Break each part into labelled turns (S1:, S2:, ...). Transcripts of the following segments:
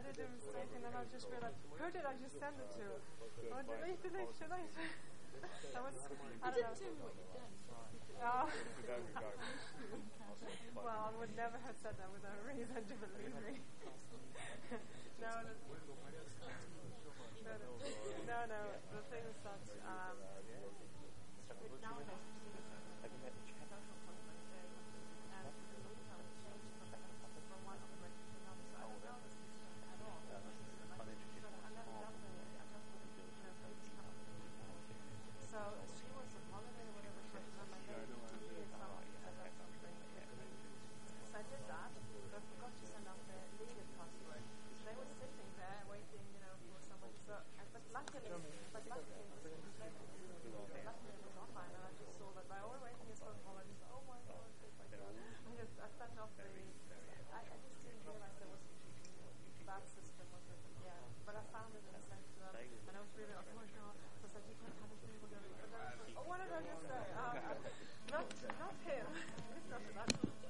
S1: did a mistake, and then I just realized, who did I just send it to? Oh, delete, should I? That was, I don't know.
S2: Tell me what you've done.
S1: Oh. Well, I would never have said that without a reason to believe me. No, the thing is that nowadays from one operation to another, so I don't know this at all. But I never done the so she was on holiday or whatever, she had my baby, and someone set up something. So I did that, but I forgot to send out the legal password. So they were sitting there waiting, for somebody. So, but luckily it was online, and I just saw that by all waiting is phone call. I just, oh my god, I sent off the. I just didn't realize there was that system was it. Yeah, but I found it and sent to them, and I was really like, oh my god. So I said, you can't have it here, we're going to. But then I was like, oh, what did I just say? Not him. It's not that.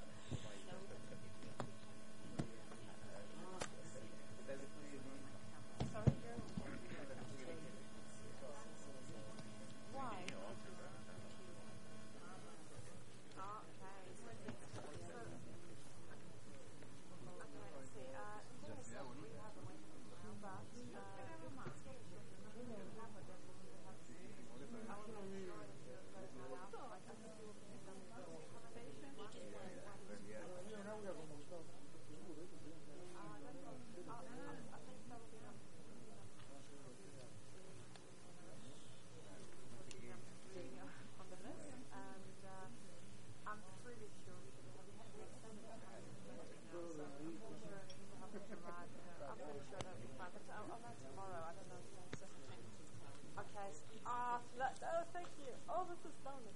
S1: Thank you. Oh, this is stunning.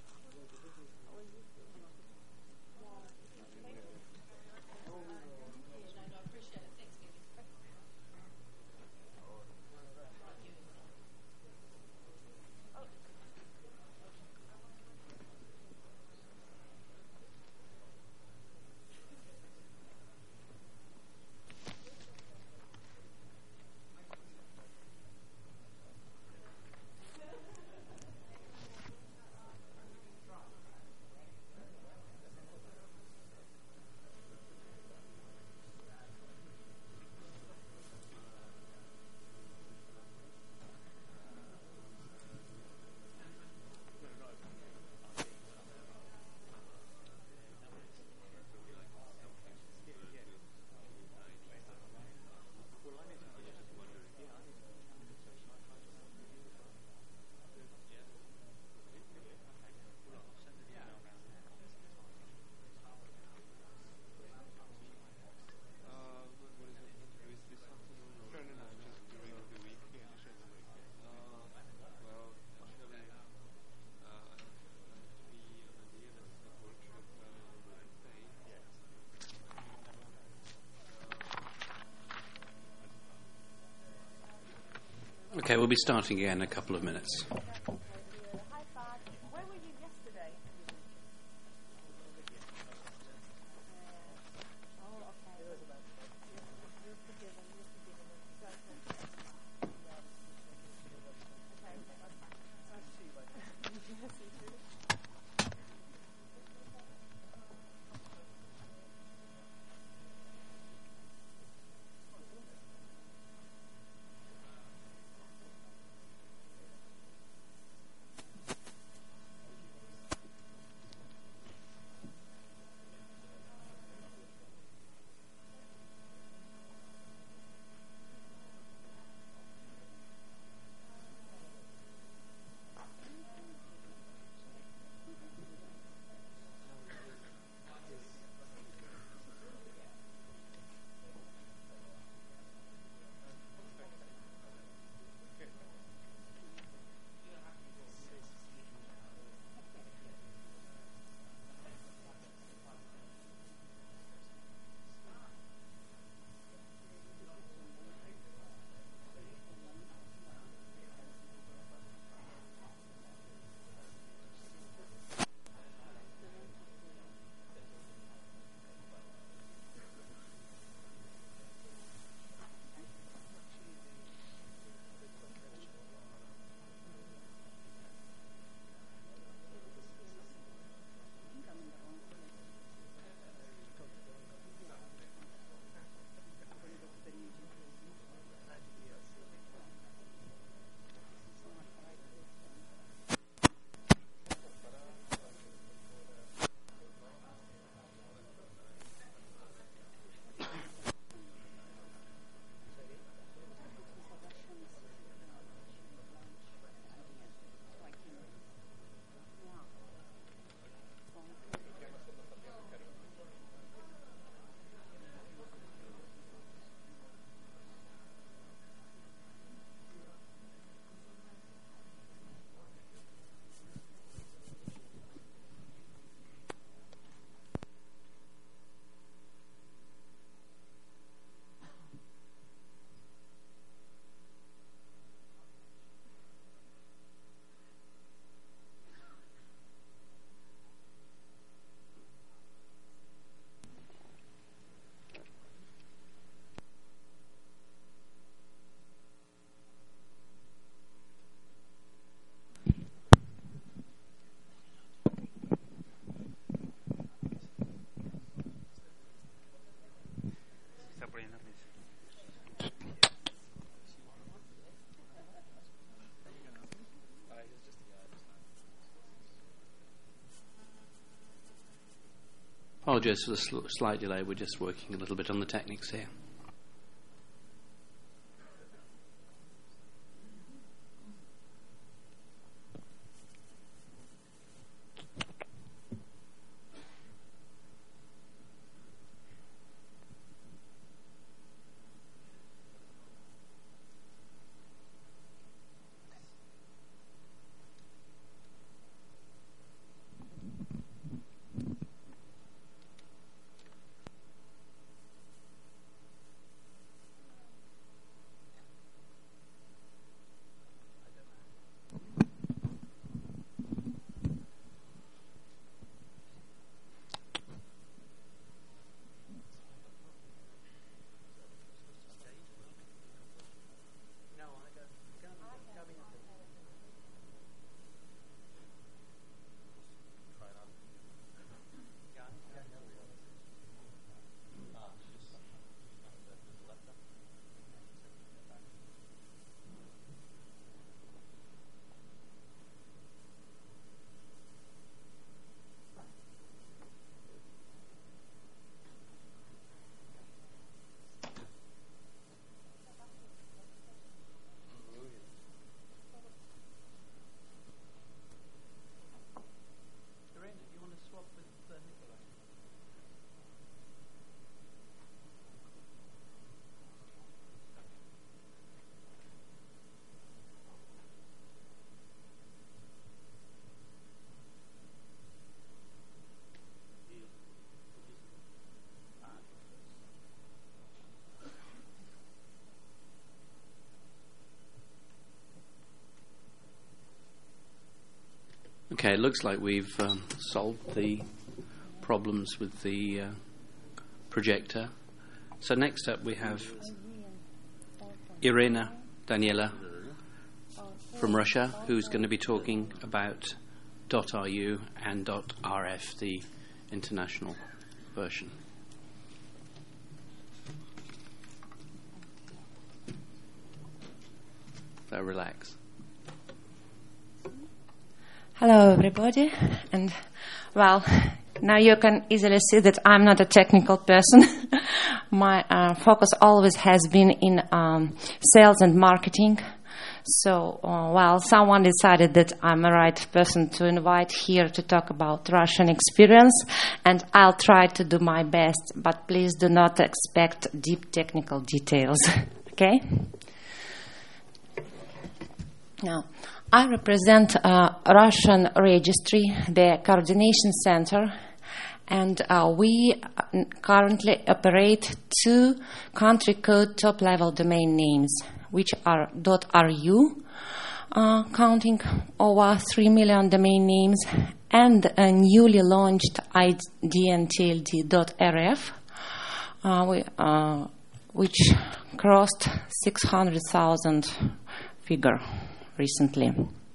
S3: Okay, we'll be starting again in a couple of minutes.
S1: Hi, Fad. Where were you yesterday? Oh, okay. You're forgiven. Okay, that's fine. Nice to see you, buddy. Yes, you too.
S3: apologise for the slight delay. We're just working a little bit on the techniques here. Okay, it looks like we've solved the problems with the projector. So next up we have Irina Daniela from Russia, who's going to be talking about .ru and .rf, the international version. So relax.
S2: Hello, everybody, and well, now you can easily see that I'm not a technical person. My focus always has been in sales and marketing. So, someone decided that I'm the right person to invite here to talk about Russian experience, and I'll try to do my best, but please do not expect deep technical details, okay? Now, I represent Russian Registry, the coordination center, and we currently operate 2 country code top-level domain names, which are .ru, counting over 3 million domain names, and a newly launched IDNTLD.rf, which crossed 600,000 figure recently.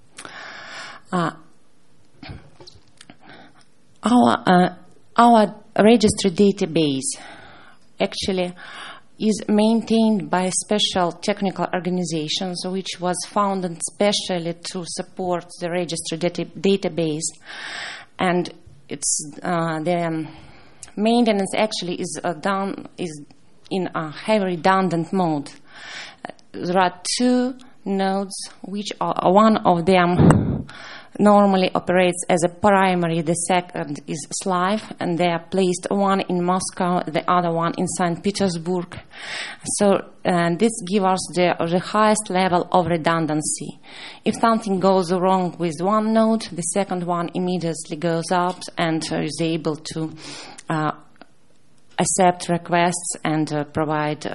S2: Our registry database actually is maintained by special technical organizations which was founded specially to support the registry database, and it's the maintenance actually is done in a heavy redundant mode. There are 2 nodes, which are one of them normally operates as a primary, the second is Slive, and they are placed one in Moscow, the other one in St. Petersburg. So this gives us the highest level of redundancy. If something goes wrong with one node, the second one immediately goes up and is able to accept requests and provide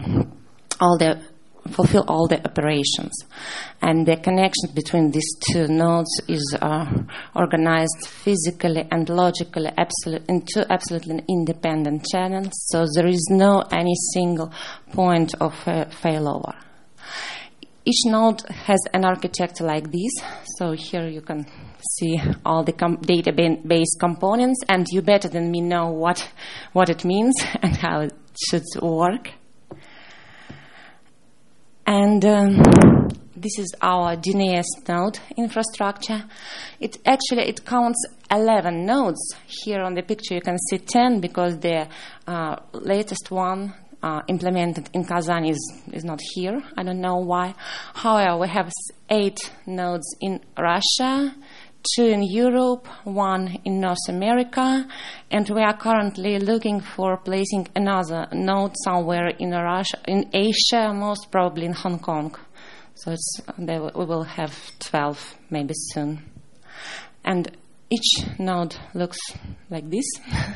S2: fulfill all the operations. And the connection between these 2 nodes is organized physically and logically in 2 absolutely independent channels, so there is no any single point of failover. Each node has an architecture like this, so here you can see all the database components, and you better than me know what it means and how it should work. And this is our DNS node infrastructure. It counts 11 nodes. Here on the picture you can see 10 because the latest one implemented in Kazan is not here. I don't know why. However, we have 8 nodes in Russia, 2 in Europe, 1 in North America, and we are currently looking for placing another node somewhere in Asia, most probably in Hong Kong. So we will have 12 maybe soon. And each node looks like this.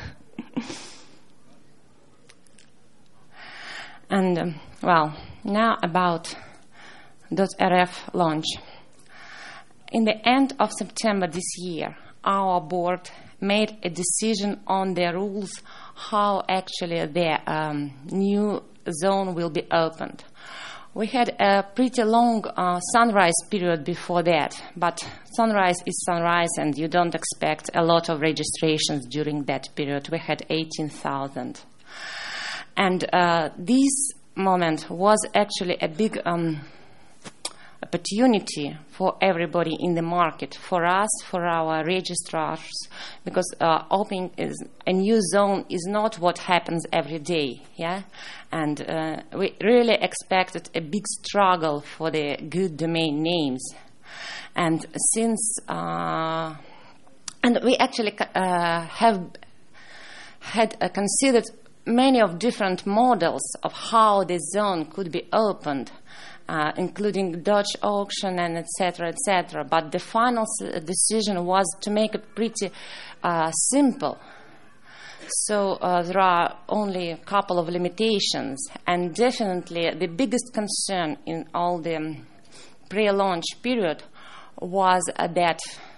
S2: And, now about .rf launch. In the end of September this year, our board made a decision on the rules how actually the new zone will be opened. We had a pretty long sunrise period before that, but sunrise is sunrise and you don't expect a lot of registrations during that period. We had 18,000. And this moment was actually a big opportunity for everybody in the market, for us, for our registrars, because opening a new zone is not what happens every day, yeah? And we really expected a big struggle for the good domain names. And since, and we actually have had considered many of different models of how the zone could be opened, including Dutch auction and etc., etc. But the final decision was to make it pretty simple. So there are only a couple of limitations, and definitely the biggest concern in all the pre-launch period was that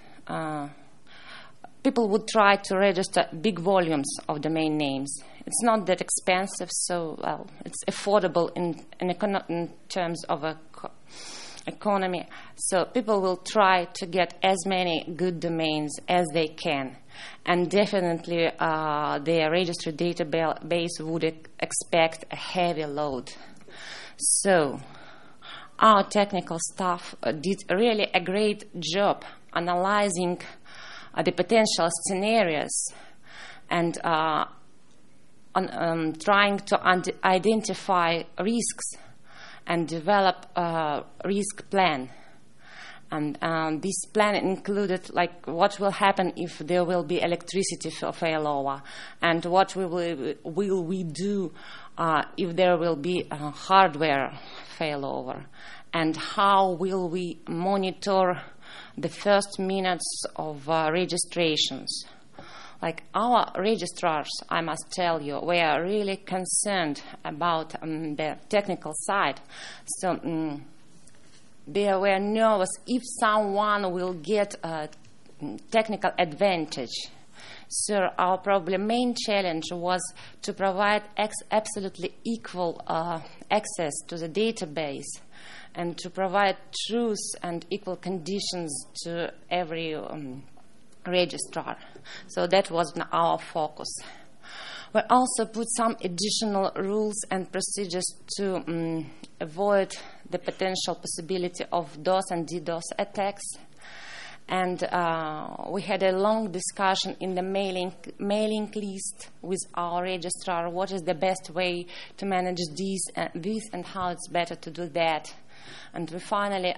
S2: people would try to register big volumes of domain names. It's not that expensive, so it's affordable in terms of economy. So people will try to get as many good domains as they can. And definitely the registry database would expect a heavy load. So our technical staff did really a great job analyzing the potential scenarios and trying to identify risks and develop a risk plan. And this plan included like what will happen if there will be electricity failover, and what will we do if there will be a hardware failover, and how will we monitor the first minutes of registrations. Like our registrars, I must tell you, we are really concerned about the technical side. So they were nervous if someone will get a technical advantage. So our probably main challenge was to provide absolutely equal access to the database and to provide truth and equal conditions to every registrar. So that was our focus. We also put some additional rules and procedures to avoid the potential possibility of DOS and DDoS attacks. And we had a long discussion in the mailing list with our registrar, what is the best way to manage this and how it's better to do that. And we finally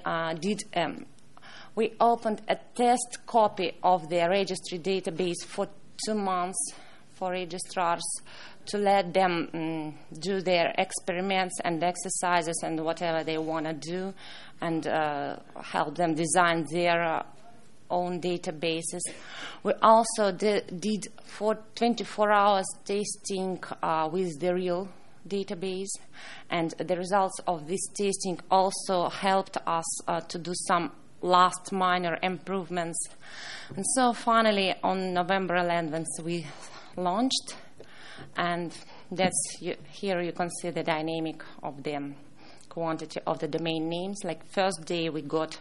S2: we opened a test copy of the registry database for 2 months for registrars to let them do their experiments and exercises and whatever they want to do, and help them design their own databases. We also did for 24 hours testing with the real database, and the results of this testing also helped us to do some last minor improvements. And so finally on November 11th we launched, and here you can see the dynamic of the quantity of the domain names. Like first day we got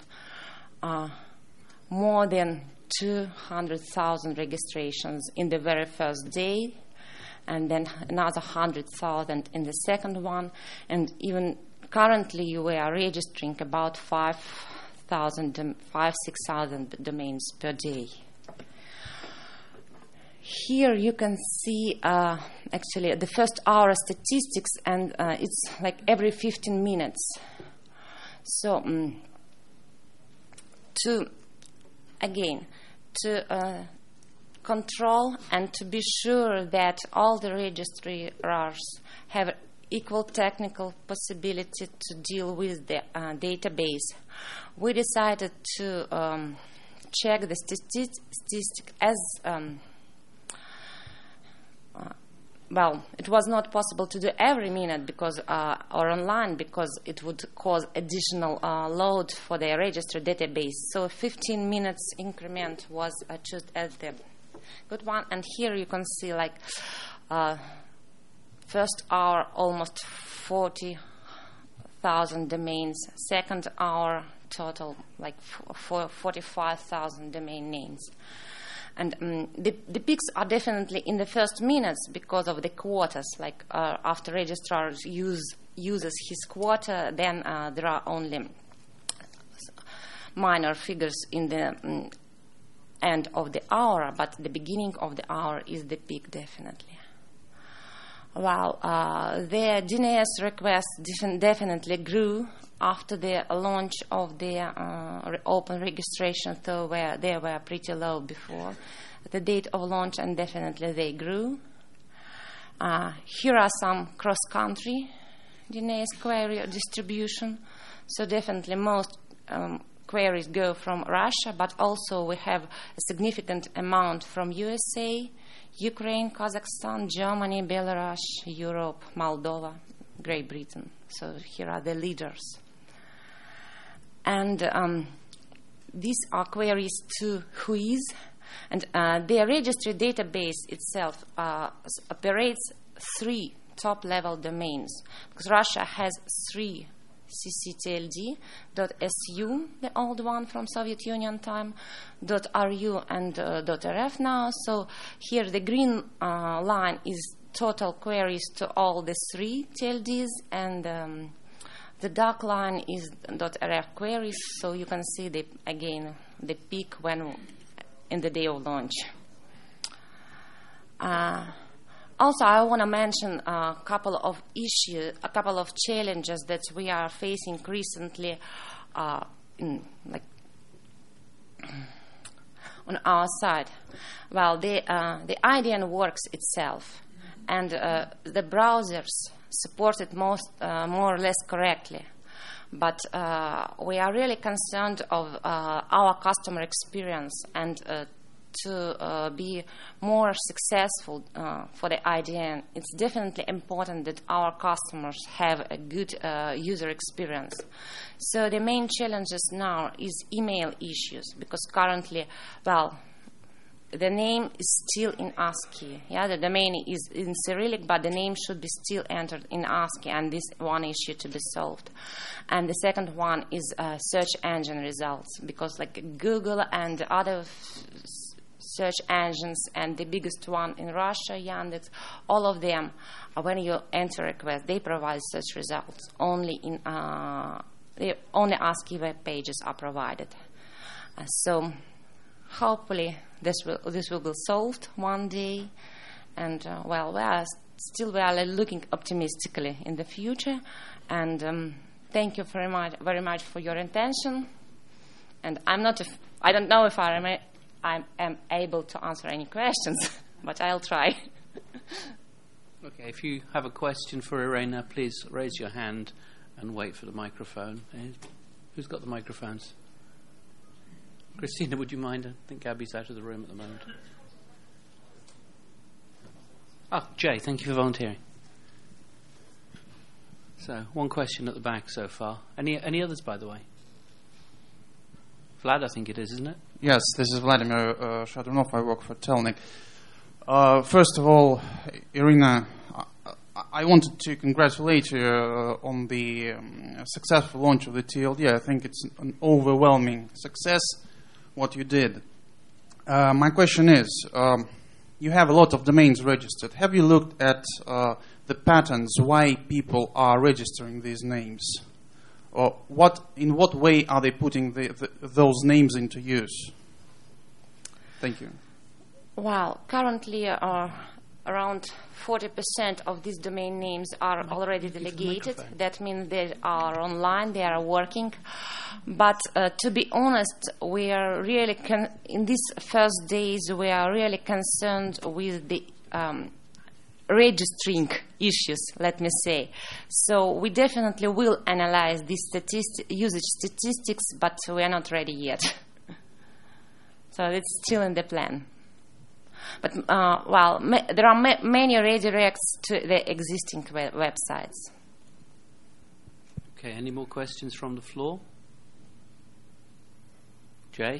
S2: more than 200,000 registrations in the very first day, and then another 100,000 in the second one, and even currently we are registering about 5,000, 6,000 domains per day. here you can see actually the first hour statistics, and it's like every 15 minutes. So to control and to be sure that all the registrars have equal technical possibility to deal with the database, we decided to check the statistic as well. It was not possible to do every minute because or online, because it would cause additional load for the register database. So 15 minutes increment was chosen as the good one. And here you can see like first hour almost 40,000 domains, second hour total like 45,000 domain names. And the peaks are definitely in the first minutes because of the quotas. Like after registrar uses his quota, then there are only minor figures in the end of the hour, but the beginning of the hour is the peak definitely. Well, the DNS requests definitely grew after the launch of the open registration, though they were pretty low before the date of launch, and definitely they grew. Here are some cross-country DNS query distribution. So definitely most queries go from Russia, but also we have a significant amount from USA, Ukraine, Kazakhstan, Germany, Belarus, Europe, Moldova, Great Britain. So here are the leaders. And these are queries to WHOIS, and the registry database itself operates 3 top-level domains, because Russia has 3 cctld.su, the old one from Soviet Union time, .ru and .rf now. So here the green line is total queries to all the 3 TLDs, and the dark line is .rf queries. So you can see the peak when in the day of launch. Also, I want to mention a couple of issues, a couple of challenges that we are facing recently, on our side. Well, the IDN works itself, and the browsers support it more or less correctly. But we are really concerned of our customer experience, and to be more successful for the IDN, it's definitely important that our customers have a good user experience. So the main challenges now is email issues, because currently, well, the name is still in ASCII. Yeah, the domain is in Cyrillic, but the name should be still entered in ASCII, and this one issue to be solved. And the second one is search engine results, because like Google and other search engines, and the biggest one in Russia, Yandex, all of them, when you enter a request, they provide search results. Only ASCII web pages are provided. So hopefully this will be solved one day, and well, we are looking optimistically in the future. And thank you very much for your attention. And I don't know if I am able to answer any questions, but I'll try.
S3: Okay, if you have a question for Irena, please raise your hand and wait for the microphone. Who's got the microphones? Christina, would you mind? I think Gabby's out of the room at the moment. Oh, Jay, thank you for volunteering. So, one question at the back so far. Any others, by the way? Vlad, I think it is, isn't it?
S4: Yes, this is Vladimir Shadronov. I work for Telnik. First of all, Irena, I wanted to congratulate you on the successful launch of the TLD. I think it's an overwhelming success, what you did. My question is, you have a lot of domains registered. Have you looked at the patterns why people are registering these names? Or in what way are they putting those names into use? Thank you.
S2: Well, currently around 40% of these domain names are already delegated. That means they are online, they are working. But to be honest, we are really, in these first days, we are really concerned with the registering issues, let me say. So we definitely will analyze these usage statistics, but we are not ready yet. So it's still in the plan. But, there are many redirects to the existing websites.
S3: Okay, any more questions from the floor? Jay?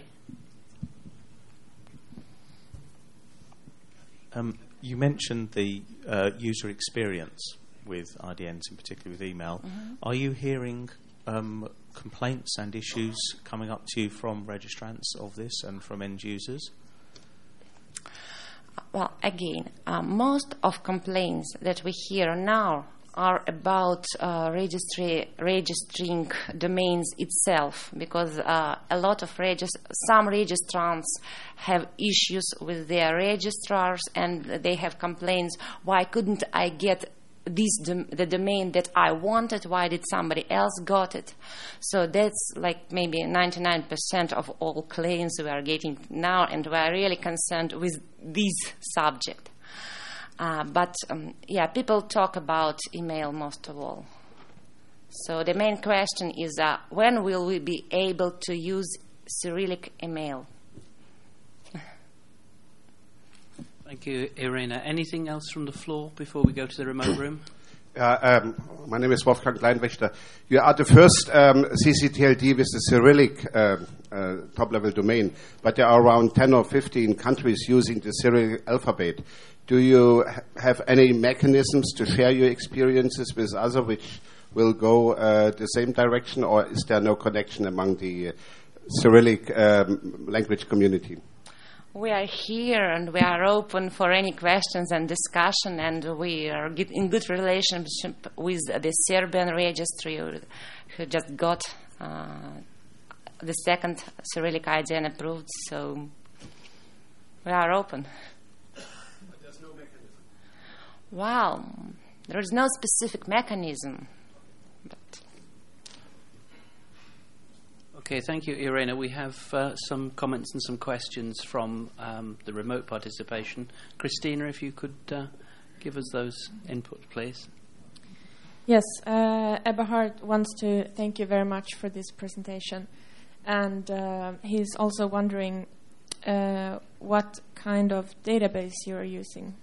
S5: You mentioned the user experience with IDNs, in particular with email. Mm-hmm. Are you hearing complaints and issues coming up to you from registrants of this and from end users?
S2: Well, again, most of complaints that we hear now are about registering domains itself, because a lot of some registrants have issues with their registrars, and they have complaints, why couldn't I get the domain that I wanted, why did somebody else got it? So that's like maybe 99% of all claims we are getting now, and we are really concerned with this subject. But people talk about email most of all. So the main question is, when will we be able to use Cyrillic email?
S3: Thank you, Irina. Anything else from the floor before we go to the remote room?
S6: My name is Wolfgang Kleinwächter. You are the first CCTLD with the Cyrillic top-level domain, but there are around 10 or 15 countries using the Cyrillic alphabet. Do you have any mechanisms to share your experiences with others which will go the same direction, or is there no connection among the Cyrillic language community?
S2: We are here and we are open for any questions and discussion, and we are in good relationship with the Serbian registry who just got the second Cyrillic IDN approved, so we are open.
S6: But there's no mechanism.
S2: Well, there is no specific mechanism.
S3: Okay, thank you, Irina. We have some comments and some questions from the remote participation. Christina, if you could give us those input, please.
S7: Yes, Eberhard wants to thank you very much for this presentation. And he's also wondering what kind of database you are using.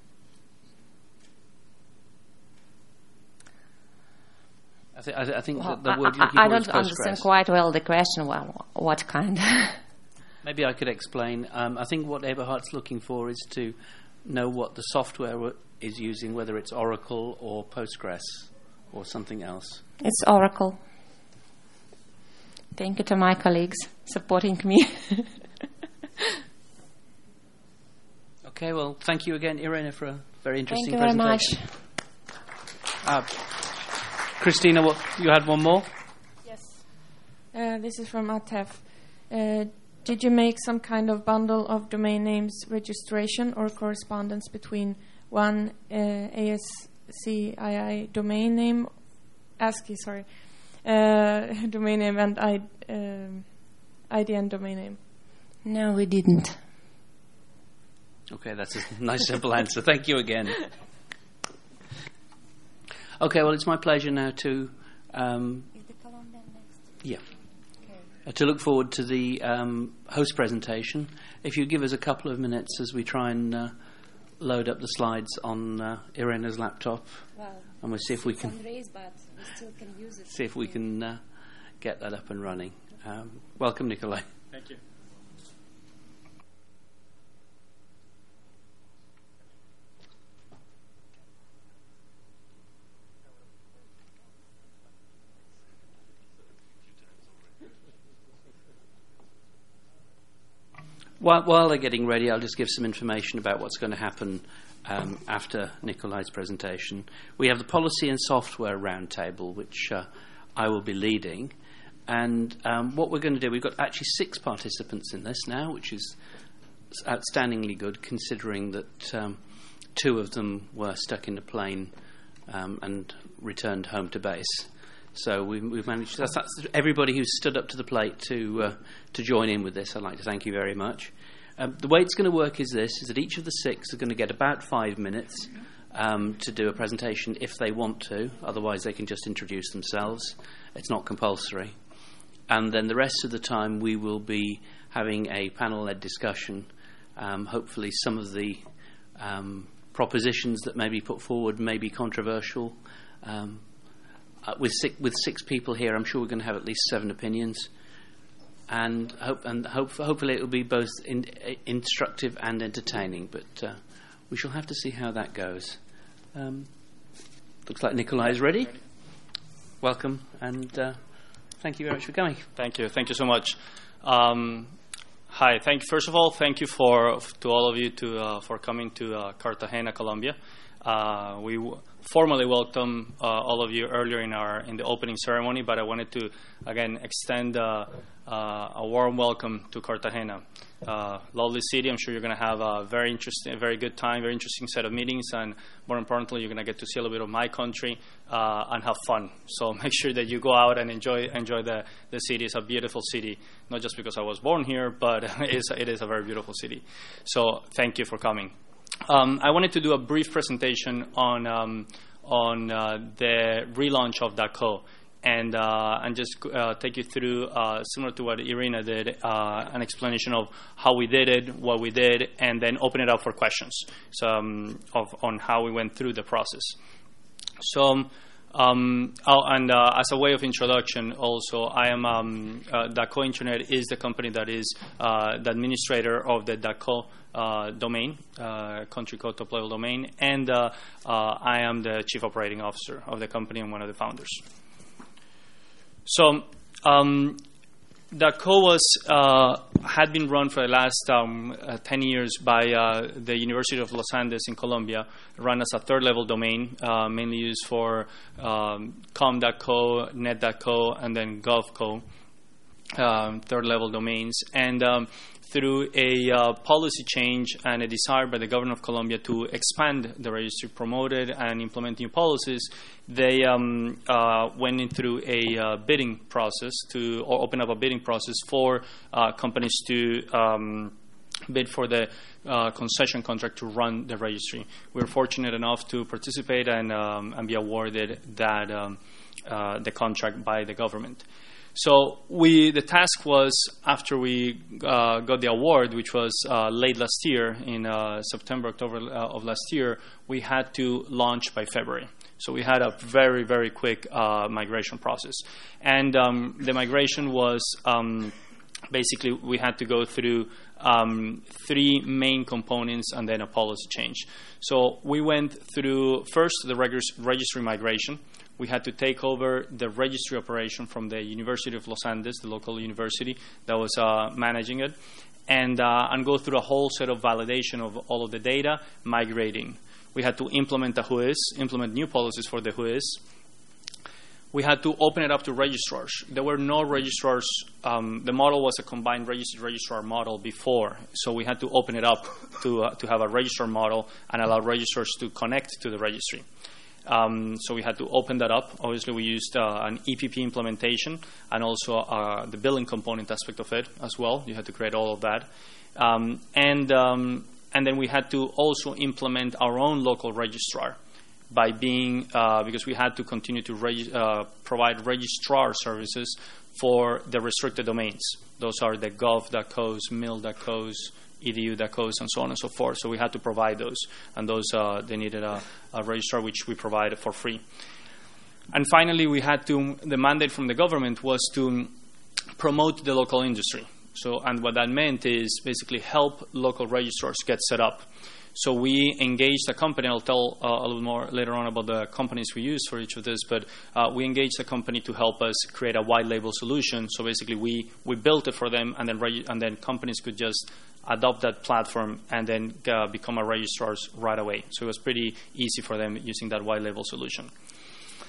S3: I think
S2: well,
S3: the word
S2: I don't understand quite well the question. Well, what kind?
S3: Maybe I could explain. I think what Eberhard's looking for is to know what the software is using, whether it's Oracle or Postgres or something else.
S2: It's Oracle. Thank you to my colleagues supporting me.
S3: Okay, well, thank you again, Irina, for a very interesting
S2: presentation.
S3: Thank you very much. Christina, you had one more?
S7: Yes. This is from Atef. Did you make some kind of bundle of domain names registration or correspondence between one ASCII domain name, ASCII, domain name and IDN domain name?
S2: No, we didn't.
S3: Okay, that's a nice simple answer. Thank you again. Okay, well, it's my pleasure now to to look forward to the host presentation. If you give us a couple of minutes as we try and load up the slides on Irina's laptop, and we'll see if we can see if we can get that up and running. Welcome, Nikolai.
S8: Thank you.
S3: While they're getting ready, I'll just give some information about what's going to happen after Nikolai's presentation. We have the Policy and Software Roundtable, which I will be leading. And what we're going to do, we've got actually 6 participants in this now, which is outstandingly good, considering that 2 of them were stuck in a plane and returned home to base. So we've managed. That's everybody who's stood up to the plate to join in with this. I'd like to thank you very much. The way it's going to work is this: is that each of the 6 are going to get about 5 minutes to do a presentation if they want to. Otherwise, they can just introduce themselves. It's not compulsory. And then the rest of the time, we will be having a panel-led discussion. Hopefully, some of the propositions that may be put forward may be controversial. With 6 people here, I'm sure we're going to have at least 7 opinions. And hopefully it will be both instructive and entertaining. But we shall have to see how that goes. Looks like Nikolai is ready. Welcome, and thank you very much for coming.
S8: Thank you so much. Hi. First of all, thank you to all of you for coming to Cartagena, Colombia. We formally welcome all of you earlier in the opening ceremony, but I wanted to again extend a warm welcome to Cartagena. Lovely city. I'm sure you're going to have a very good time, very interesting set of meetings, and more importantly, you're going to get to see a little bit of my country and have fun. So make sure that you go out and enjoy the city. It's a beautiful city, not just because I was born here, but it is a very beautiful city. So thank you for coming. I wanted to do a brief presentation on the relaunch of DACO. And just take you through, similar to what Irina did, an explanation of how we did it, what we did, and then open it up for questions on how we went through the process. So, as a way of introduction, also, I am DACO Internet is the company that is the administrator of the DACO domain, country code top level domain, and I am the chief operating officer of the company and one of the founders. So, DACO had been run for the last 10 years by the University of Los Andes in Colombia, run as a third-level domain, mainly used for com.co, net.co, and then gov.co, third-level domains. And through a policy change and a desire by the government of Colombia to expand the registry, promote it, and implement new policies, they went in through a bidding process or open up a bidding process for companies to bid for the concession contract to run the registry. We were fortunate enough to participate and be awarded the contract by the government. So the task was, after we got the award, which was late last year, in September, October of last year, we had to launch by February. So we had a very, very quick migration process. And the migration was basically we had to go through 3 main components and then a policy change. So we went through first the registry migration. We had to take over the registry operation from the University of Los Andes, the local university that was managing it, and go through a whole set of validation of all of the data, migrating. We had to implement the WHOIS, implement new policies for the WHOIS. We had to open it up to registrars. There were no registrars. The model was a combined registrar model before, so we had to open it up to have a registrar model and allow registrars to connect to the registry. So we had to open that up. Obviously, we used an EPP implementation and also the billing component aspect of it as well. You had to create all of that. And then we had to also implement our own local registrar by being, because we had to continue to provide registrar services for the restricted domains. Those are the gov.cos, mil.cos, edu.cos, and so on and so forth. So we had to provide those, and those they needed a registrar, which we provided for free. And finally, the mandate from the government was to promote the local industry. So, and what that meant is basically help local registrars get set up. So we engaged a company. I'll tell a little more later on about the companies we used for each of this, but we engaged a company to help us create a white label solution. So basically, we built it for them, and then companies could just adopt that platform and then become our registrars right away. So it was pretty easy for them using that white label solution.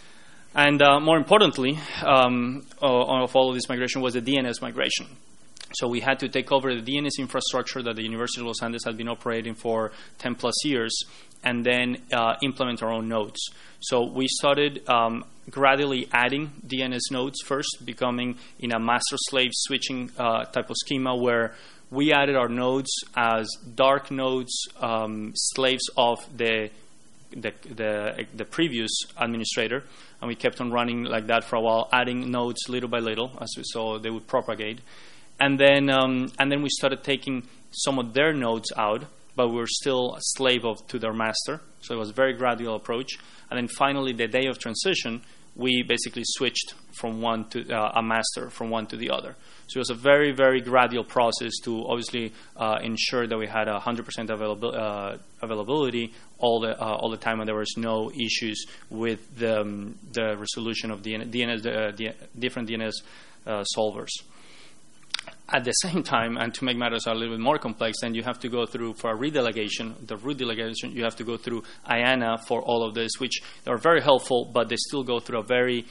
S8: And more importantly, of all of this migration was the DNS migration. So we had to take over the DNS infrastructure that the University of Los Andes had been operating for 10 plus years, and then implement our own nodes. So we started gradually adding DNS nodes first, becoming in a master-slave switching type of schema where we added our nodes as dark nodes, slaves of the previous administrator, and we kept on running like that for a while, adding nodes little by little as we saw they would propagate. And then we started taking some of their nodes out, but we were still a slave to their master. So it was a very gradual approach. And then finally, the day of transition, we basically switched from one to a master from one to the other. So it was a very, very gradual process to obviously ensure that we had 100% availability all the time, and there was no issues with the resolution of different DNS solvers. At the same time, and to make matters a little bit more complex, then you have to go through, for a redelegation, the root delegation, you have to go through IANA for all of this, which are very helpful, but they still go through a very,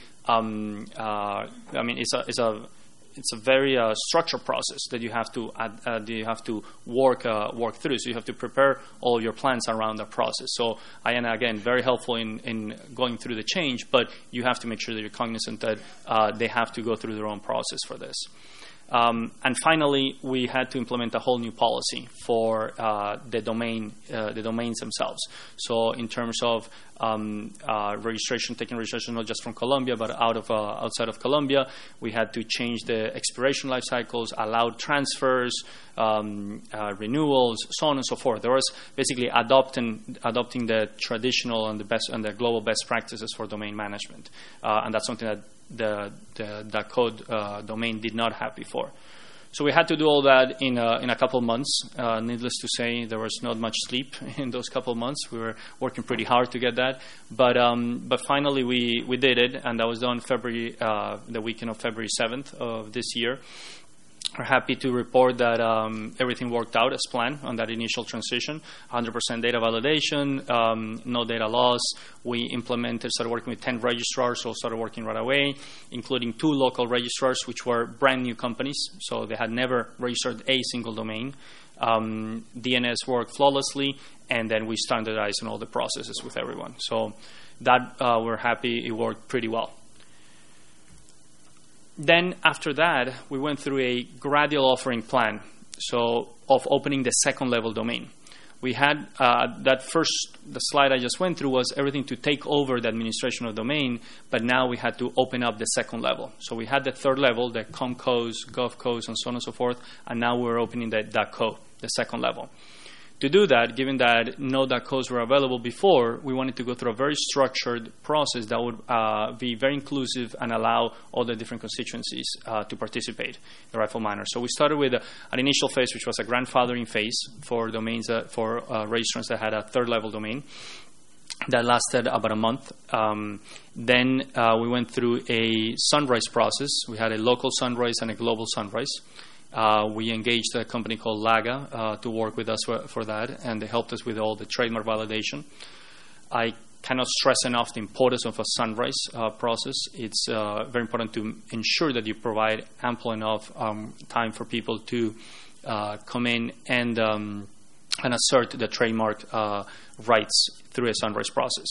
S8: it's a very structured process that you have to work through. So you have to prepare all your plans around the process. So IANA, again, very helpful in going through the change, but you have to make sure that you're cognizant that they have to go through their own process for this. And finally, we had to implement a whole new policy for the domains themselves. So in terms of taking registration not just from Colombia, but outside of Colombia, we had to change the expiration life cycles, allowed transfers, renewals, so on and so forth. There was basically adopting the traditional and the global best practices for domain management, and that's something that the code domain did not have before. So we had to do all that in a couple of months. Needless to say, there was not much sleep in those couple of months. We were working pretty hard to get that, but finally we did it, and that was done the weekend of February 7th of this year. We're happy to report that everything worked out as planned on that initial transition. 100% data validation, no data loss. We started working with 10 registrars, so started working right away, including 2 local registrars, which were brand new companies, so they had never registered a single domain. DNS worked flawlessly, and then we standardized on all the processes with everyone. So that we're happy it worked pretty well. Then after that, we went through a gradual offering plan, so of opening the second level domain. We had the slide I just went through was everything to take over the administration of domain, but now we had to open up the second level. So we had the third level, the ComCos, GovCos, and so on and so forth, and now we're opening the .co, the second level. To do that, given that no .cos were available before, we wanted to go through a very structured process that would be very inclusive and allow all the different constituencies to participate in the rightful manner. So we started with an initial phase, which was a grandfathering phase for domains for registrants that had a third level domain. That lasted about a month. Then we went through a sunrise process. We had a local sunrise and a global sunrise. We engaged a company called Laga to work with us for that, and they helped us with all the trademark validation. I cannot stress enough the importance of a sunrise process. It's very important to ensure that you provide ample enough time for people to come in and assert the trademark rights through a sunrise process.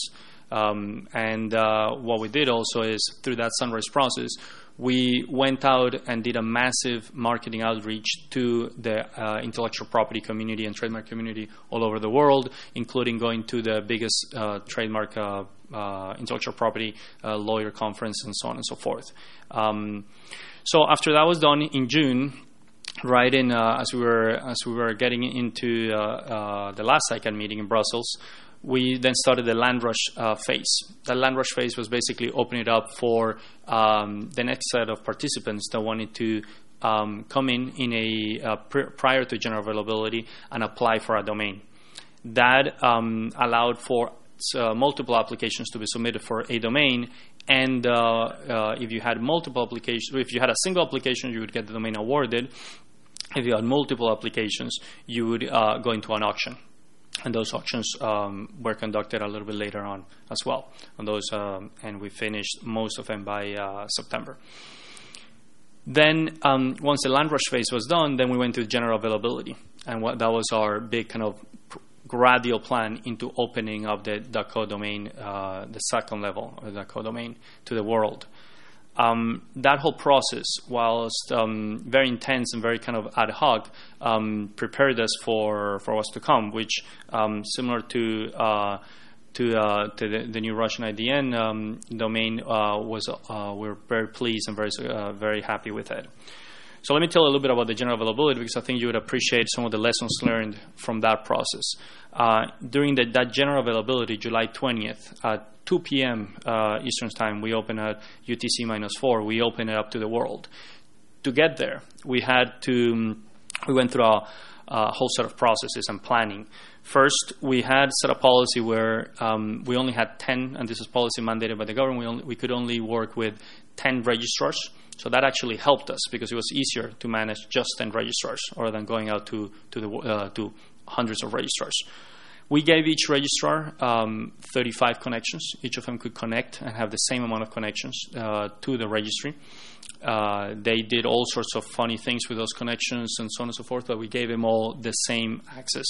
S8: What we did also is, through that sunrise process, we went out and did a massive marketing outreach to the intellectual property community and trademark community all over the world, including going to the biggest trademark intellectual property lawyer conference and so on and so forth. So after that was done in June, right in as we were getting into the last ICANN meeting in Brussels, we then started the land rush phase. The land rush phase was basically opening it up for the next set of participants that wanted to come in a prior to general availability and apply for a domain. That allowed for multiple applications to be submitted for a domain, and if you had multiple applications, if you had a single application, you would get the domain awarded. If you had multiple applications, you would go into an auction. And those auctions were conducted a little bit later on as well. And we finished most of them by September. Then once the land rush phase was done, then we went to general availability. And that was our big kind of gradual plan into opening up the codomain, the second level of the codomain to the world. That whole process, whilst very intense and very kind of ad hoc, prepared us for what's to come, which similar to the new Russian IDN domain we're very pleased and very happy with it. So let me tell a little bit about the general availability, because I think you would appreciate some of the lessons learned from that process. During that general availability, July 20th, at 2 p.m. Eastern Time, we opened at UTC-4. We opened it up to the world. To get there, we went through a whole set of processes and planning. First, we had set a policy where we only had 10, and this is policy mandated by the government. We could only work with 10 registrars. So that actually helped us, because it was easier to manage just 10 registrars rather than going out to hundreds of registrars. We gave each registrar 35 connections. Each of them could connect and have the same amount of connections to the registry. They did all sorts of funny things with those connections and so on and so forth, but we gave them all the same access.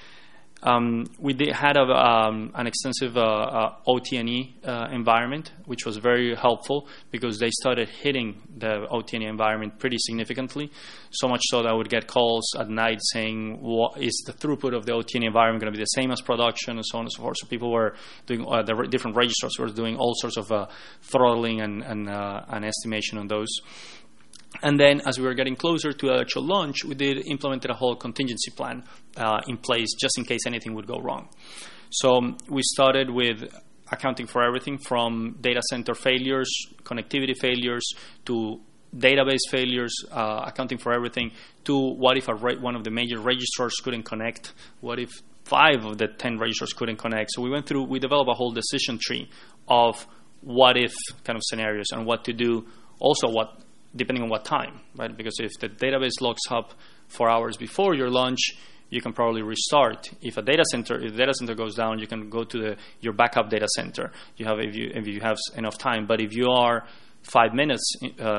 S8: We had an extensive OT&E environment, which was very helpful, because they started hitting the OT&E environment pretty significantly, so much so that I would get calls at night saying, what is the throughput of the OT&E environment going to be the same as production, and so on and so forth. So people were doing, the different registrars were doing all sorts of throttling and estimation on those. And then, as we were getting closer to the actual launch, we implemented a whole contingency plan in place just in case anything would go wrong. So we started with accounting for everything from data center failures, connectivity failures, to database failures, accounting for everything, to what if one of the major registrars couldn't connect, what if 5 of the 10 registrars couldn't connect. So we developed a whole decision tree of what if kind of scenarios and what to do, also depending on what time, right? Because if the database locks up 4 hours before your launch, you can probably restart. If the data center goes down, you can go to your backup data center. If you have enough time. But if you are 5 minutes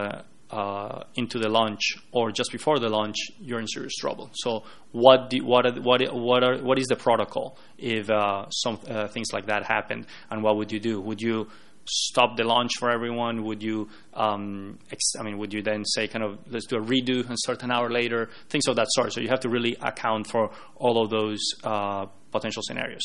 S8: into the launch or just before the launch, you're in serious trouble. So what is the protocol if some things like that happen, and what would you do? Would you stop the launch for everyone? Would you, would you then say kind of, let's do a redo and start an hour later? Things of that sort. So you have to really account for all of those potential scenarios.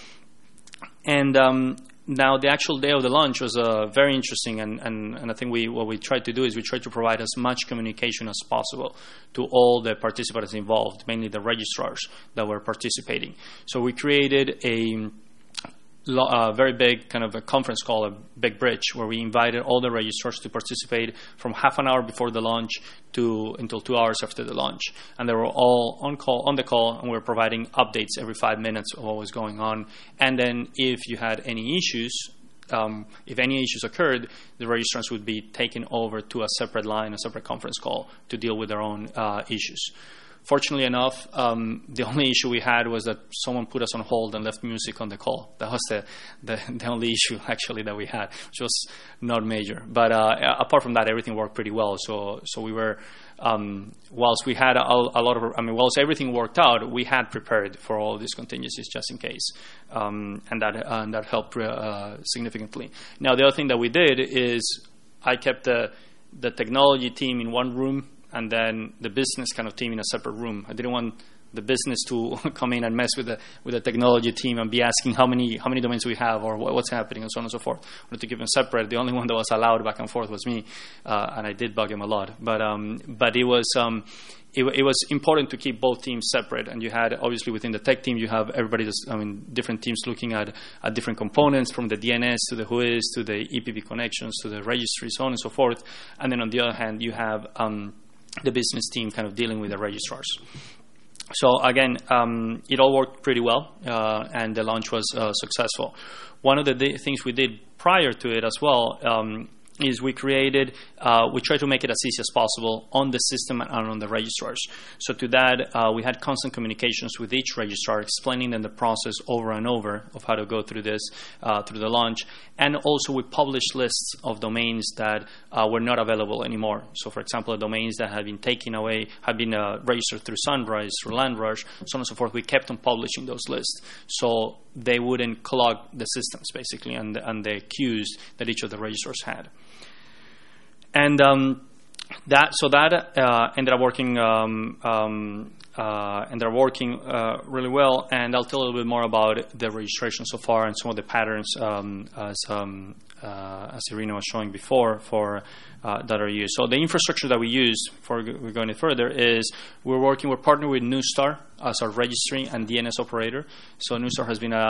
S8: And now the actual day of the launch was very interesting, and I think what we tried to do is we tried to provide as much communication as possible to all the participants involved, mainly the registrars that were participating. So we created a very big kind of a conference call, a big bridge, where we invited all the registrars to participate from half an hour before the launch until 2 hours after the launch. And they were all on the call, and we were providing updates every 5 minutes of what was going on. And then if you had any issues, if any issues occurred, the registrants would be taken over to a separate line, a separate conference call to deal with their own issues. Fortunately enough, the only issue we had was that someone put us on hold and left music on the call. That was the only issue, actually, that we had, which was not major. But apart from that, everything worked pretty well. So we were, whilst we had a lot of, whilst everything worked out, we had prepared for all these contingencies just in case. And that helped significantly. Now, the other thing that we did is I kept the technology team in one room, and then the business kind of team in a separate room. I didn't want the business to come in and mess with the technology team and be asking how many domains we have or what's happening and so on and so forth. I wanted to keep them separate. The only one that was allowed back and forth was me, and I did bug him a lot. But it was important to keep both teams separate. And you had, obviously, within the tech team, you have everybody different teams looking at different components, from the DNS to the WHOIS to the EPP connections to the registry, so on and so forth. And then on the other hand, you have the business team kind of dealing with the registrars. So again, it all worked pretty well, and the launch was successful. One of the things we did prior to it as well is we tried to make it as easy as possible on the system and on the registrars. So to that, we had constant communications with each registrar, explaining them the process over and over of how to go through this, through the launch. And also we published lists of domains that were not available anymore. So for example, domains that had been taken away, had been registered through Sunrise, through LandRush, so on and so forth. We kept on publishing those lists so they wouldn't clog the systems, basically, and the queues that each of the registrars had. And that ended up working really well. And I'll tell a little bit more about the registration so far and some of the patterns as Irina was showing before for that are used. So the infrastructure that we use, before we're going further, is we're partnering with Neustar as our registry and DNS operator. So Neustar has been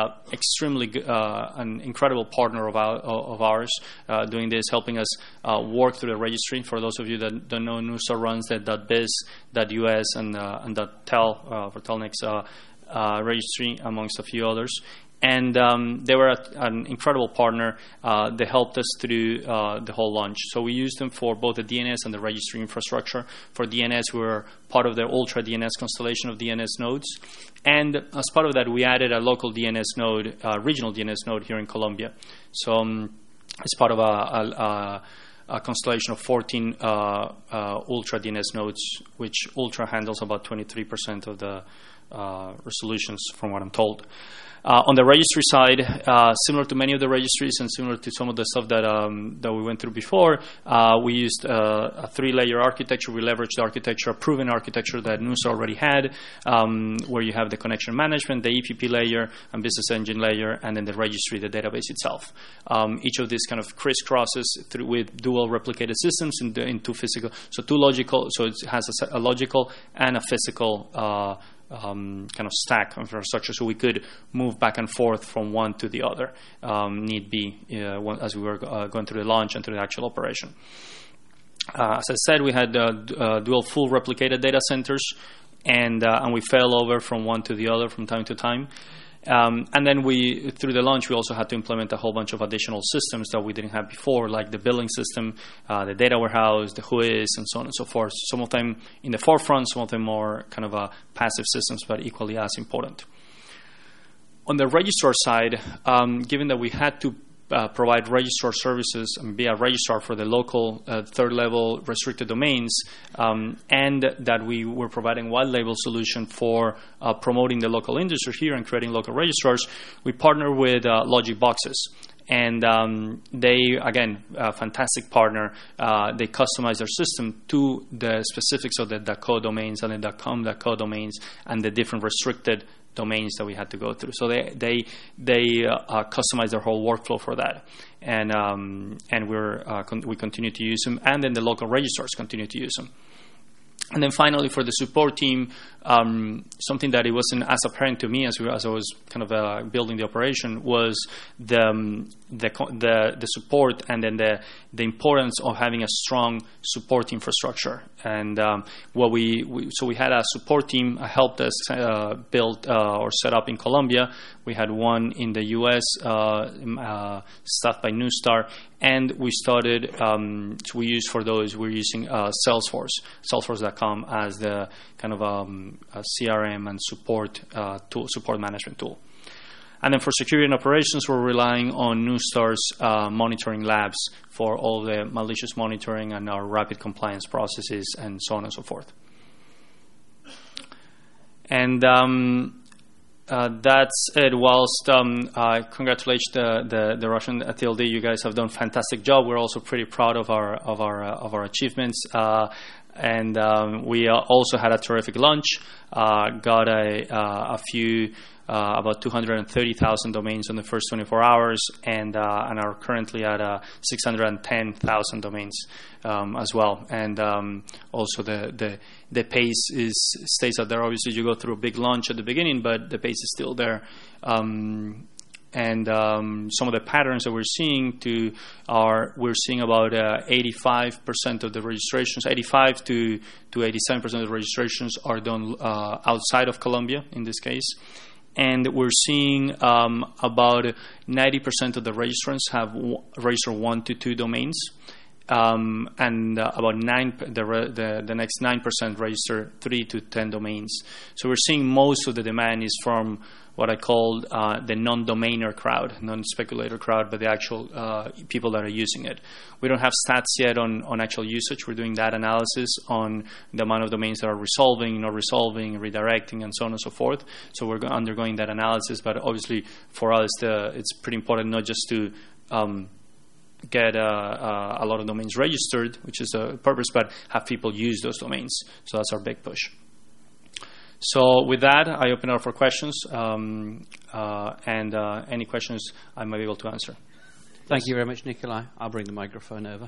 S8: an incredible partner of ours doing this, helping us work through the registry. For those of you that don't know, Neustar runs the .biz, .us, and .tel for Telnet's registry, amongst a few others. And they were an incredible partner. They helped us to do the whole launch. So we used them for both the DNS and the registry infrastructure. For DNS, we were part of the Ultra DNS constellation of DNS nodes. And as part of that, we added a local DNS node, regional DNS node here in Colombia. So it's part of a constellation of 14 Ultra DNS nodes, which Ultra handles about 23% of the resolutions, from what I'm told. On the registry side, similar to many of the registries and similar to some of the stuff that we went through before, we used a 3-layer architecture. We leveraged the architecture, a proven architecture that Neustar already had, where you have the connection management, the EPP layer, and business engine layer, and then the registry, the database itself. Each of these kind of crisscrosses through with dual replicated systems in two physical, so two logical, so it has a logical and a physical kind of stack of infrastructure, so we could move back and forth from one to the other, need be, as we were going through the launch and through the actual operation. As I said, we had dual full replicated data centers, and we fell over from one to the other from time to time. And then through the launch, we also had to implement a whole bunch of additional systems that we didn't have before, like the billing system, the data warehouse, the WHOIS, and so on and so forth. Some of them in the forefront, some of them more kind of passive systems, but equally as important. On the registrar side, given that we had to provide registrar services and be a registrar for the local third-level restricted domains, and that we were providing white-label solution for promoting the local industry here and creating local registrars, we partnered with Logic Boxes. And they, again, a fantastic partner. They customize their system to the specifics of the .co domains and the .com, .co domains, and the different restricted domains that we had to go through. So they customize their whole workflow for that, and we continue to use them, and then the local registrars continue to use them. And then finally, for the support team, something that it wasn't as apparent to me as I was kind of building the operation was the support, and then the importance of having a strong support infrastructure. And so we had a support team helped us build or set up in Colombia. We had one in the U.S. Staffed by Neustar. And we started, so we use for those, we're using Salesforce.com as the kind of a CRM and support management tool. And then for security and operations, we're relying on Neustar's monitoring labs for all the malicious monitoring and our rapid compliance processes and so on and so forth. And that's it. Whilst I congratulate the Russian TLD, you guys have done a fantastic job. We're also pretty proud of our achievements, and we also had a terrific launch. Got a few. About 230,000 domains in the first 24 hours, and are currently at 610,000 domains as well. And also the pace stays out there. Obviously, you go through a big launch at the beginning, but the pace is still there. And some of the patterns that we're seeing we're seeing about 85% of the registrations, 85 to 87% of the registrations are done outside of Colombia in this case. And we're seeing about 90% of the registrants have registered 1 to 2 domains, and about the next 9% register 3 to 10 domains. So we're seeing most of the demand is from what I call the non-domainer crowd, non-speculator crowd, but the actual people that are using it. We don't have stats yet on actual usage. We're doing that analysis on the amount of domains that are resolving, not resolving, redirecting, and so on and so forth. So we're undergoing that analysis, but obviously for us it's pretty important not just to get a lot of domains registered, which is the purpose, but have people use those domains. So that's our big push. So with that, I open up for questions, and any questions I might be able to answer.
S3: Thank you very much, Nikolai. I'll bring the microphone over.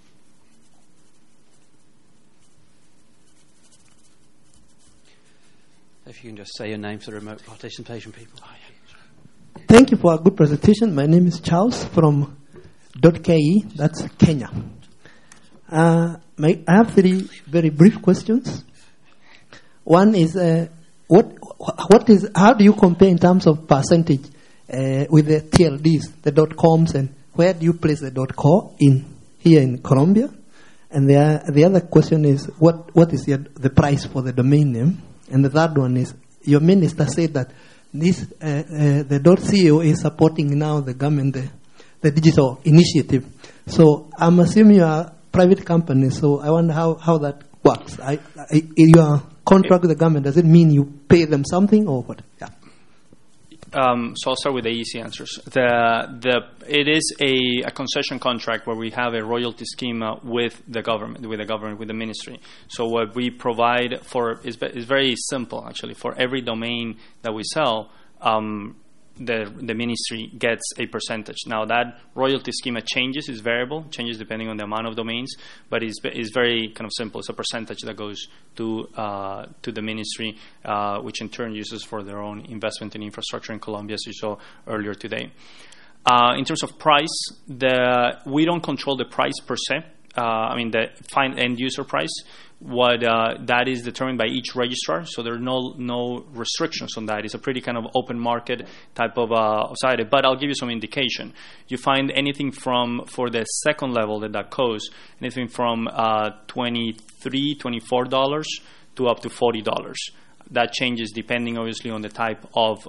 S3: If you can just say your name for the remote participation people. Oh, yeah.
S9: Thank you for a good presentation. My name is Charles from .ke, that's Kenya. I have 3 very brief questions. One is, what is, how do you compare in terms of percentage with the TLDs, the .coms, and where do you place the .co here in Colombia? And the other question is, what is the price for the domain name? And the third one is, your minister said that this the .co is supporting now the government, the digital initiative. So I'm assuming you are a private company, so I wonder how that works. You are contract with the government, does it mean you pay them something or what? Yeah.
S8: So I'll start with the easy answers. It is a concession contract where we have a royalty scheme with the government, with the ministry. So what we provide is very simple, actually. For every domain that we sell, the ministry gets a percentage. Now that royalty schema changes, is variable, changes depending on the amount of domains, but it's very kind of simple. It's a percentage that goes to the ministry, which in turn uses for their own investment in infrastructure in Colombia, as you saw earlier today. In terms of price, we don't control the price per se. The end user price. What that is determined by each registrar, so there are no restrictions on that. It's a pretty kind of open market type of society. But I'll give you some indication. You find anything for the second level, the .cos, anything from $23, $24 to up to $40. That changes depending, obviously, on the type of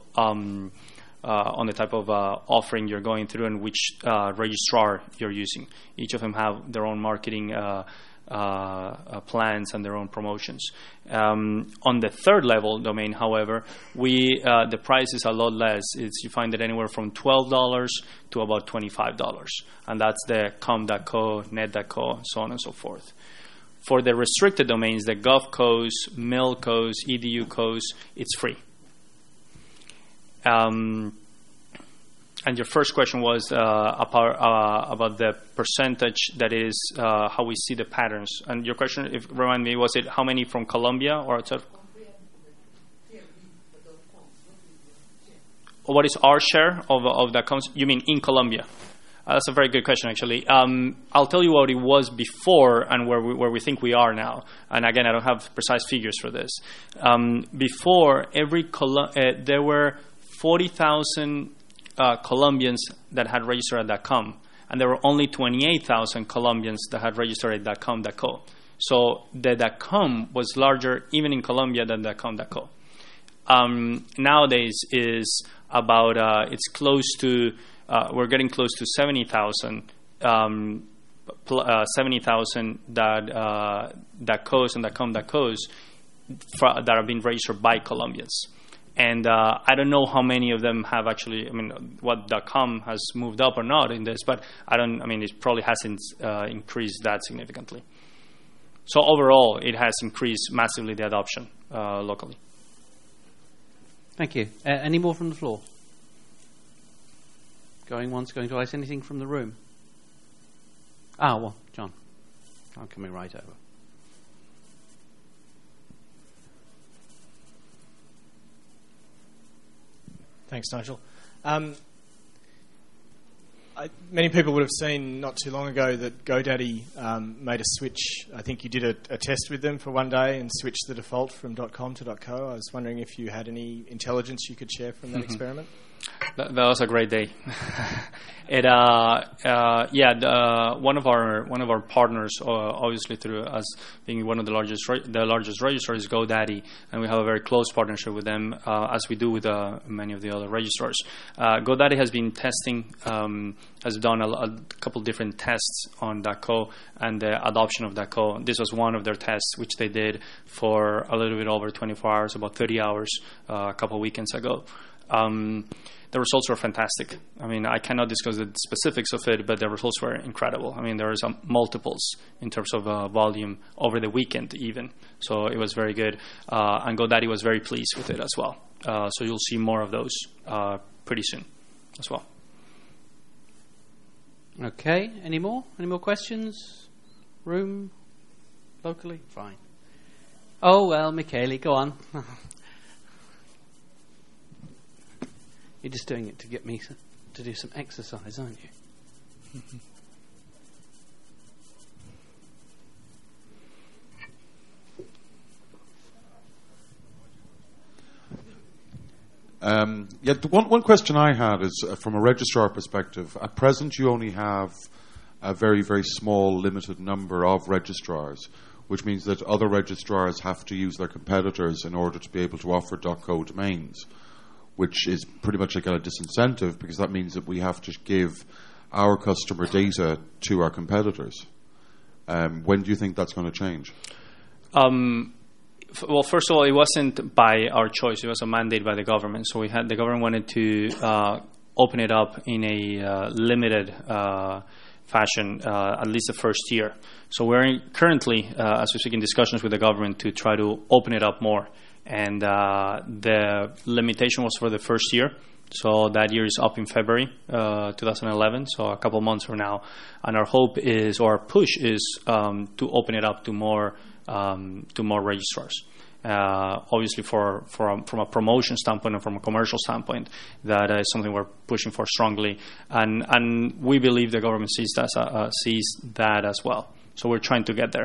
S8: offering you're going through and which registrar you're using. Each of them have their own marketing plans and their own promotions. On the third level domain, however, the price is a lot less. You find it anywhere from $12 to about $25, and that's the com.co, net.co, so on and so forth. For the restricted domains, the gov.cos, mil.cos, edu.cos, it's free. And your first question was about the percentage, that is how we see the patterns. And your question, remind me, was it how many from Colombia or outside? What is our share of that comes? You mean in Colombia? That's a very good question, actually. I'll tell you what it was before and where we think we are now. And again, I don't have precise figures for this. Before, there were 40,000 Colombians that had registered at .com, and there were only 28,000 Colombians that had registered at .com.co. So the .com was larger even in Colombia than .com.co. Nowadays is about it's close to we're getting close to 70,000 that .cos and .com.cos that are being registered by Colombians. And I don't know how many of them have actually, what .com has moved up or not in this, but it probably hasn't increased that significantly. So overall, it has increased massively the adoption locally.
S3: Thank you. Any more from the floor? Going once, going twice. Anything from the room? Well, John. I'm coming right over.
S10: Thanks, Nigel. Many people would have seen not too long ago that GoDaddy made a switch. I think you did a test with them for one day and switched the default from .com to .co. I was wondering if you had any intelligence you could share from that experiment.
S8: That was a great day. One of our partners, obviously through us being one of the largest registrar is GoDaddy, and we have a very close partnership with them, as we do with many of the other registrars. GoDaddy has been testing, has done a couple different tests on DACO and the adoption of DACO. This was one of their tests, which they did for a little bit over 24 hours, about 30 hours, a couple weekends ago. The results were fantastic. I mean, I cannot discuss the specifics of it, but the results were incredible. I mean, there is multiples in terms of volume over the weekend even. So it was very good. And GoDaddy was very pleased with it as well. So you'll see more of those pretty soon as well.
S3: Okay. Any more? Any more questions? Room? Locally? Fine. Oh, well, Michele, go on. You're just doing it to get me to do some exercise, aren't you?
S11: One question I had is from a registrar perspective. At present, you only have a very, very small, limited number of registrars, which means that other registrars have to use their competitors in order to be able to offer .co domains, which is pretty much like a disincentive, because that means that we have to give our customer data to our competitors. When do you think that's going to change?
S8: Well, first of all, it wasn't by our choice. It was a mandate by the government. So the government wanted to open it up in a limited fashion, at least the first year. So we're currently, as we speak, in discussions with the government to try to open it up more. And the limitation was for the first year. So that year is up in February 2011, so a couple months from now. And our hope is, or our push is, to open it up to more registrars. Obviously, from a promotion standpoint and from a commercial standpoint, that is something we're pushing for strongly. And we believe the government sees that as well. So we're trying to get there.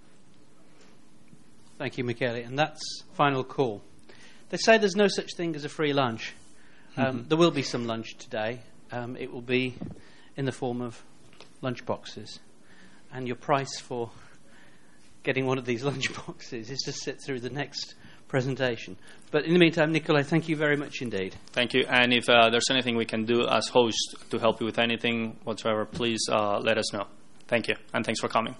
S3: Thank you, Michele. And that's final call. They say there's no such thing as a free lunch. There will be some lunch today. It will be in the form of lunch boxes. And your price for getting one of these lunch boxes is to sit through the next presentation. But in the meantime, Nikolai, thank you very much indeed.
S8: Thank you. And if there's anything we can do as host to help you with anything whatsoever, please let us know. Thank you. And thanks for coming.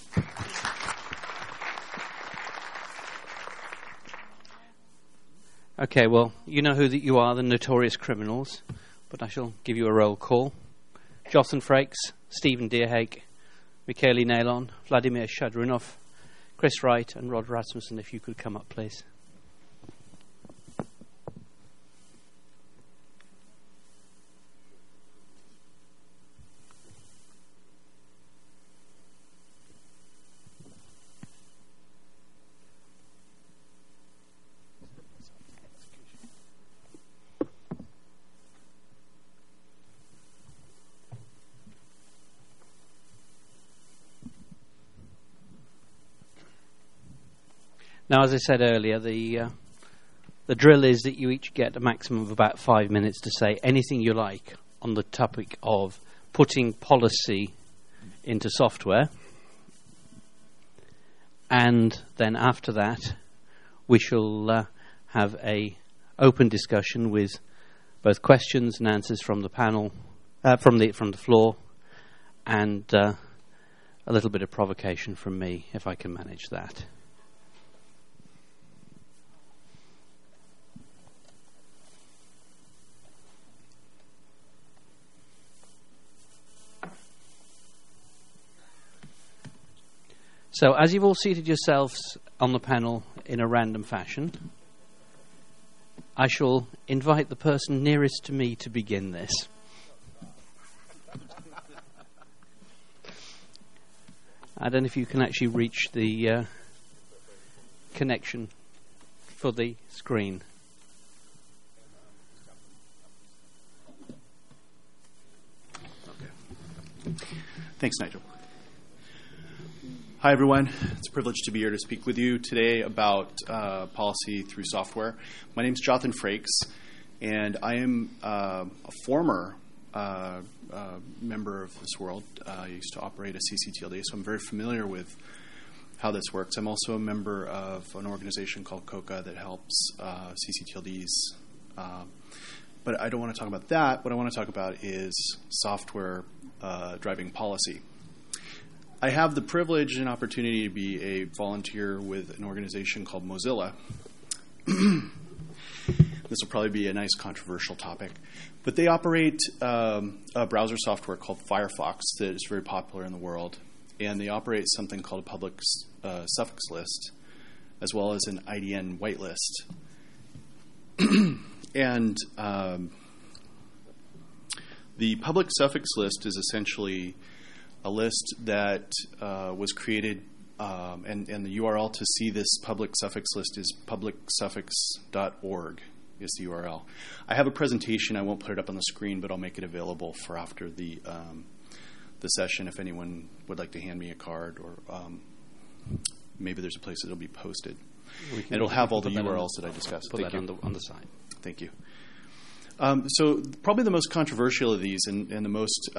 S3: Okay, well, you know who you are, the notorious criminals, but I shall give you a roll call. Jonathan Frakes, Stephen Deerhake, Michele Nailon, Vladimir Shadrinov, Chris Wright, and Rod Rasmussen, if you could come up, please. Now, as I said earlier, the drill is that you each get a maximum of about 5 minutes to say anything you like on the topic of putting policy into software. And then after that, we shall have a open discussion with both questions and answers from the panel, from the floor, and a little bit of provocation from me, if I can manage that. So, as you've all seated yourselves on the panel in a random fashion, I shall invite the person nearest to me to begin this. I don't know if you can actually reach the connection for the screen.
S12: Okay. Thanks, Nigel. Hi, everyone. It's a privilege to be here to speak with you today about policy through software. My name is Jonathan Frakes, And I am a former member of this world. I used to operate a CCTLD, so I'm very familiar with how this works. I'm also a member of an organization called COCA that helps CCTLDs. But I don't want to talk about that. What I want to talk about is software driving policy. I have the privilege and opportunity to be a volunteer with an organization called Mozilla. This will probably be a nice controversial topic. But they operate a browser software called Firefox that is very popular in the world. And they operate something called a public suffix list, as well as an IDN whitelist. And the public suffix list is essentially a list that was created, and the URL to see this public suffix list is publicsuffix.org is the URL. I have a presentation. I won't put it up on the screen, but I'll make it available for after the session if anyone would like to hand me a card, or maybe there's a place that it'll be posted. And it'll have all the URLs that I discussed.
S3: Put that on the side.
S12: Thank you. So probably the most controversial of these, and the most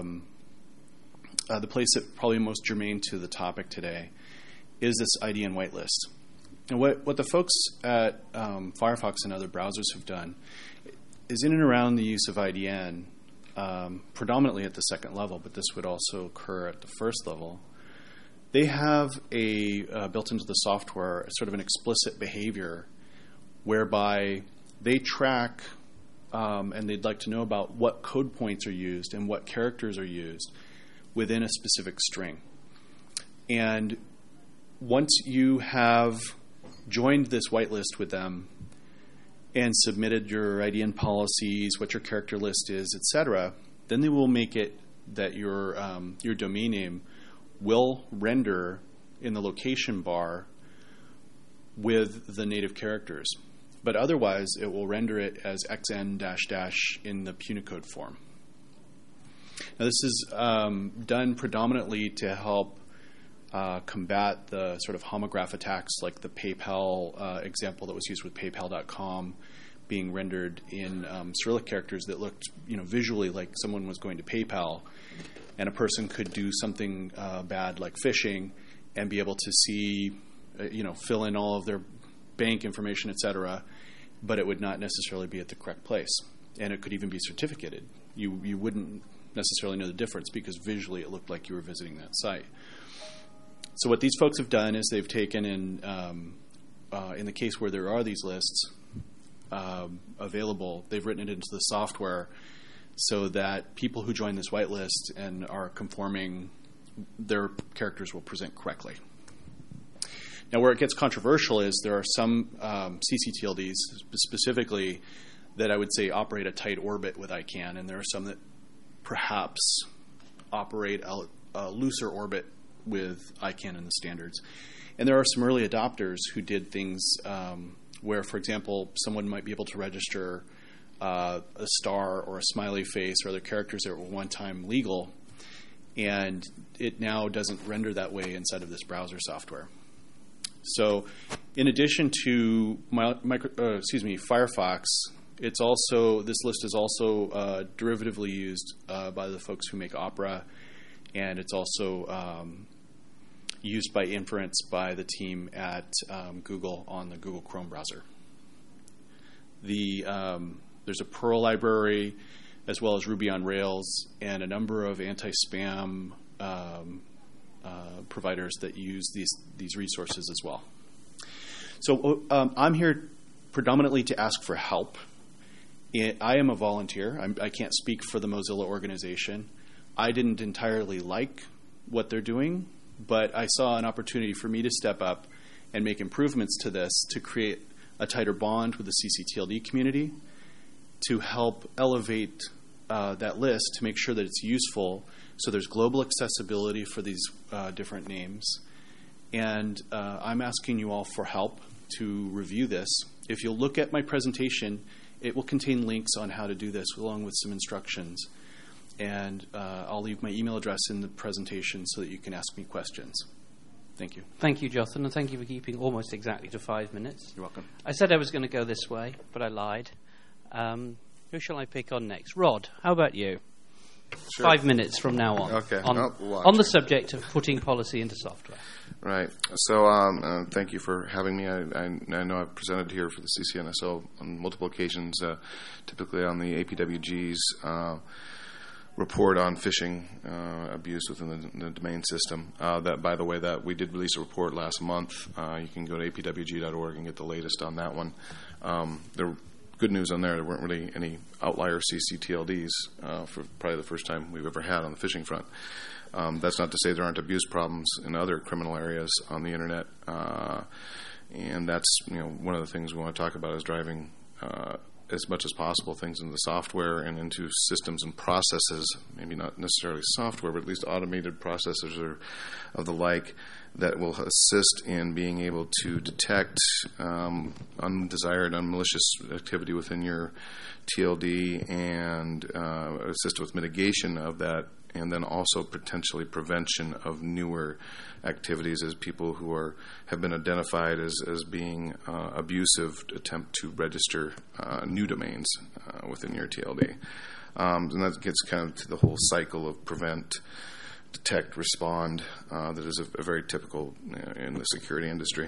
S12: the place that probably most germane to the topic today, is this IDN whitelist. And what the folks at Firefox and other browsers have done is in and around the use of IDN, predominantly at the second level, but this would also occur at the first level. They have built into the software sort of an explicit behavior whereby they track and they'd like to know about what code points are used and what characters are used within a specific string. And once you have joined this whitelist with them and submitted your IDN policies, what your character list is, etc., then they will make it that your domain name will render in the location bar with the native characters. But otherwise, it will render it as xn -- in the Punicode form. Now, this is done predominantly to help combat the sort of homograph attacks like the PayPal example that was used with PayPal.com being rendered in Cyrillic characters that looked visually like someone was going to PayPal, and a person could do something bad like phishing and be able to see, fill in all of their bank information, etc., but it would not necessarily be at the correct place. And it could even be certificated. You wouldn't necessarily know the difference because visually it looked like you were visiting that site. So what these folks have done is they've taken in the case where there are these lists available, they've written it into the software so that people who join this whitelist and are conforming, their characters will present correctly. Now, where it gets controversial is there are some CCTLDs specifically that I would say operate a tight orbit with ICANN, and there are some that perhaps operate a looser orbit with ICANN and the standards. And there are some early adopters who did things where, for example, someone might be able to register a star or a smiley face or other characters that were one time legal, and it now doesn't render that way inside of this browser software. So in addition to Firefox, it's also, this list is also derivatively used by the folks who make Opera, and it's also used by inference by the team at Google on the Google Chrome browser. There's a Perl library as well as Ruby on Rails and a number of anti-spam providers that use these resources as well. So I'm here predominantly to ask for help. I am a volunteer. I can't speak for the Mozilla organization. I didn't entirely like what they're doing, but I saw an opportunity for me to step up and make improvements to this to create a tighter bond with the CCTLD community, to help elevate that list to make sure that it's useful so there's global accessibility for these different names. And I'm asking you all for help to review this. If you'll look at my presentation, it will contain links on how to do this along with some instructions. And I'll leave my email address in the presentation so that you can ask me questions. Thank you.
S3: Thank you, Jonathan, and thank you for keeping almost exactly to 5 minutes.
S12: You're welcome.
S3: I said I was going to go this way, but I lied. Who shall I pick on next? Rod, how about you?
S13: Sure.
S3: 5 minutes from now on.
S13: Okay.
S3: On the subject of putting policy into software.
S13: Right. So thank you for having me. I know I've presented here for the CCNSO on multiple occasions, typically on the APWG's report on phishing abuse within the domain system. That, by the way, that we did release a report last month. You can go to apwg.org and get the latest on that one. There good news on there weren't really any outlier CCTLDs for probably the first time we've ever had on the phishing front. That's not to say there aren't abuse problems in other criminal areas on the internet, and that's one of the things we want to talk about is driving as much as possible things into the software and into systems and processes, maybe not necessarily software, but at least automated processors or of the like, that will assist in being able to detect undesired, malicious activity within your TLD and assist with mitigation of that, and then also potentially prevention of newer activities as people who have been identified as being abusive attempt to register new domains within your TLD. And that gets kind of to the whole cycle of prevent, detect, respond that is a very typical in the security industry.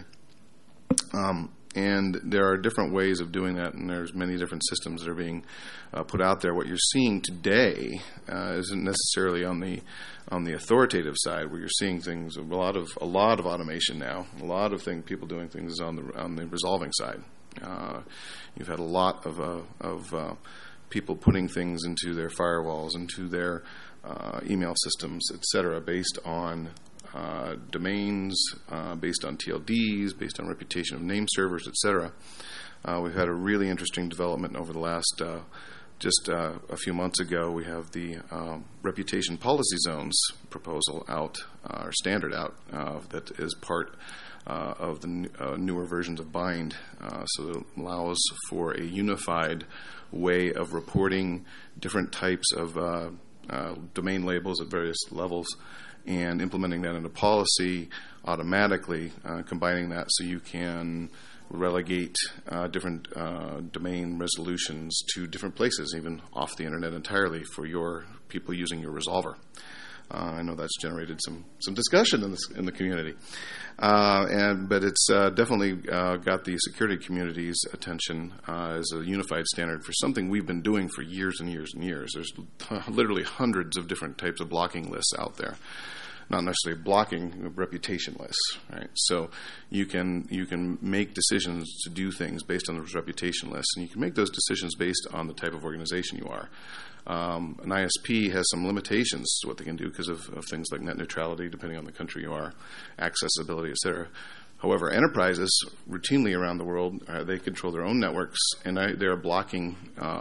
S13: And there are different ways of doing that, and there's many different systems that are being put out there. What you're seeing today isn't necessarily on the authoritative side, where you're seeing things a lot of automation now, a lot of people doing things on the resolving side. You've had a lot of people putting things into their firewalls, into their email systems, etc., based on domains, based on TLDs, based on reputation of name servers, etc. We've had a really interesting development over the last just a few months ago. We have the reputation policy zones proposal out, or standard out, that is part of the newer versions of Bind. So it allows for a unified way of reporting different types of domain labels at various levels, and implementing that into policy automatically, combining that so you can relegate different domain resolutions to different places, even off the internet entirely, for your people using your resolver. I know that's generated some discussion in the community, but it's definitely got the security community's attention as a unified standard for something we've been doing for years and years and years. There's literally hundreds of different types of blocking lists out there. Not necessarily blocking, reputation lists, right? So you can make decisions to do things based on those reputation lists, and you can make those decisions based on the type of organization you are. An ISP has some limitations to what they can do because of things like net neutrality, depending on the country you are, accessibility, et cetera. However, enterprises routinely around the world, they control their own networks, and they're blocking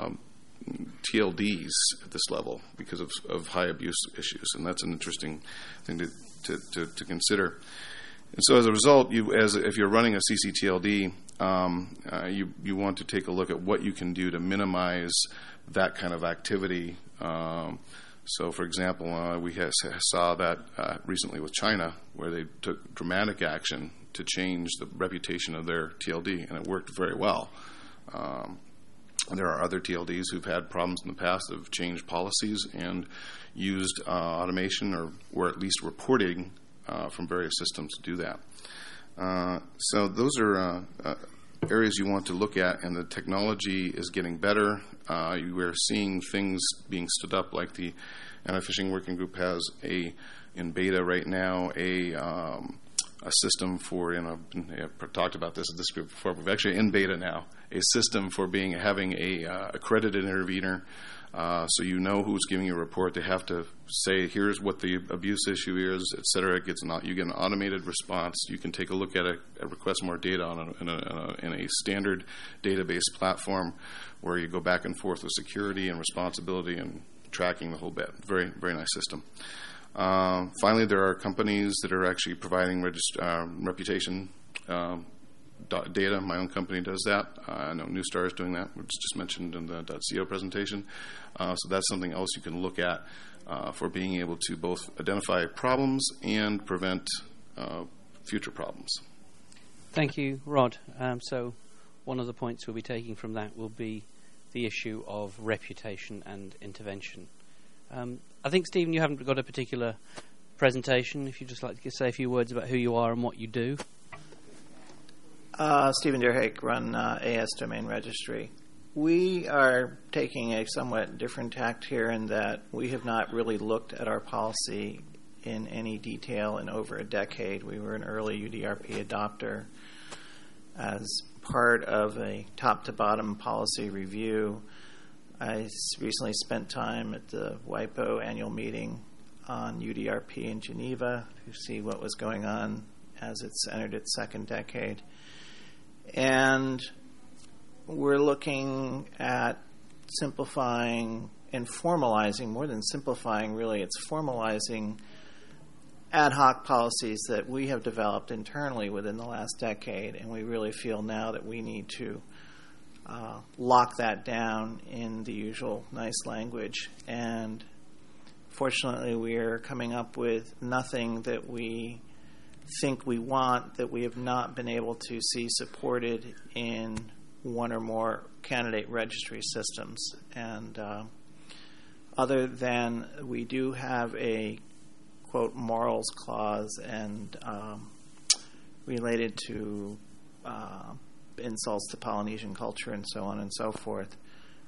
S13: TLDs at this level because of high abuse issues, and that's an interesting thing to consider. And so, as a result, if you're running a CCTLD, you want to take a look at what you can do to minimize that kind of activity. So, for example, we saw that recently with China, where they took dramatic action to change the reputation of their TLD, and it worked very well. There are other TLDs who've had problems in the past that have changed policies and used automation or at least reporting from various systems to do that. So those are areas you want to look at, and the technology is getting better. We're seeing things being stood up, like the Anti-Phishing Working Group has in beta right now a system for, I've talked about this at this group before, but we're actually in beta now, a system for having a accredited intervener, so you know who's giving you a report. They have to say, here's what the abuse issue is, et cetera. You get an automated response. You can take a look at it, request more data in a standard database platform where you go back and forth with security and responsibility and tracking the whole bit. Very, very nice system. Finally, there are companies that are actually providing reputation data. My own company does that. I know Neustar is doing that, which is just mentioned in the .co presentation. So that's something else you can look at for being able to both identify problems and prevent future problems.
S3: Thank you, Rod. So one of the points we'll be taking from that will be the issue of reputation and intervention. I think, Stephen, you haven't got a particular presentation. If you'd just like to say a few words about who you are and what you do.
S14: Stephen Derhake, run AS Domain Registry. We are taking a somewhat different tact here in that we have not really looked at our policy in any detail in over a decade. We were an early UDRP adopter. As part of a top-to-bottom policy review, I recently spent time at the WIPO annual meeting on UDRP in Geneva to see what was going on as it's entered its second decade. And we're looking at simplifying and formalizing, more than simplifying, really, it's formalizing ad hoc policies that we have developed internally within the last decade, and we really feel now that we need to lock that down in the usual nice language. And fortunately, we're coming up with nothing that we think we want that we have not been able to see supported in one or more candidate registry systems. And other than we do have a, quote, morals clause and related to insults to Polynesian culture and so on and so forth,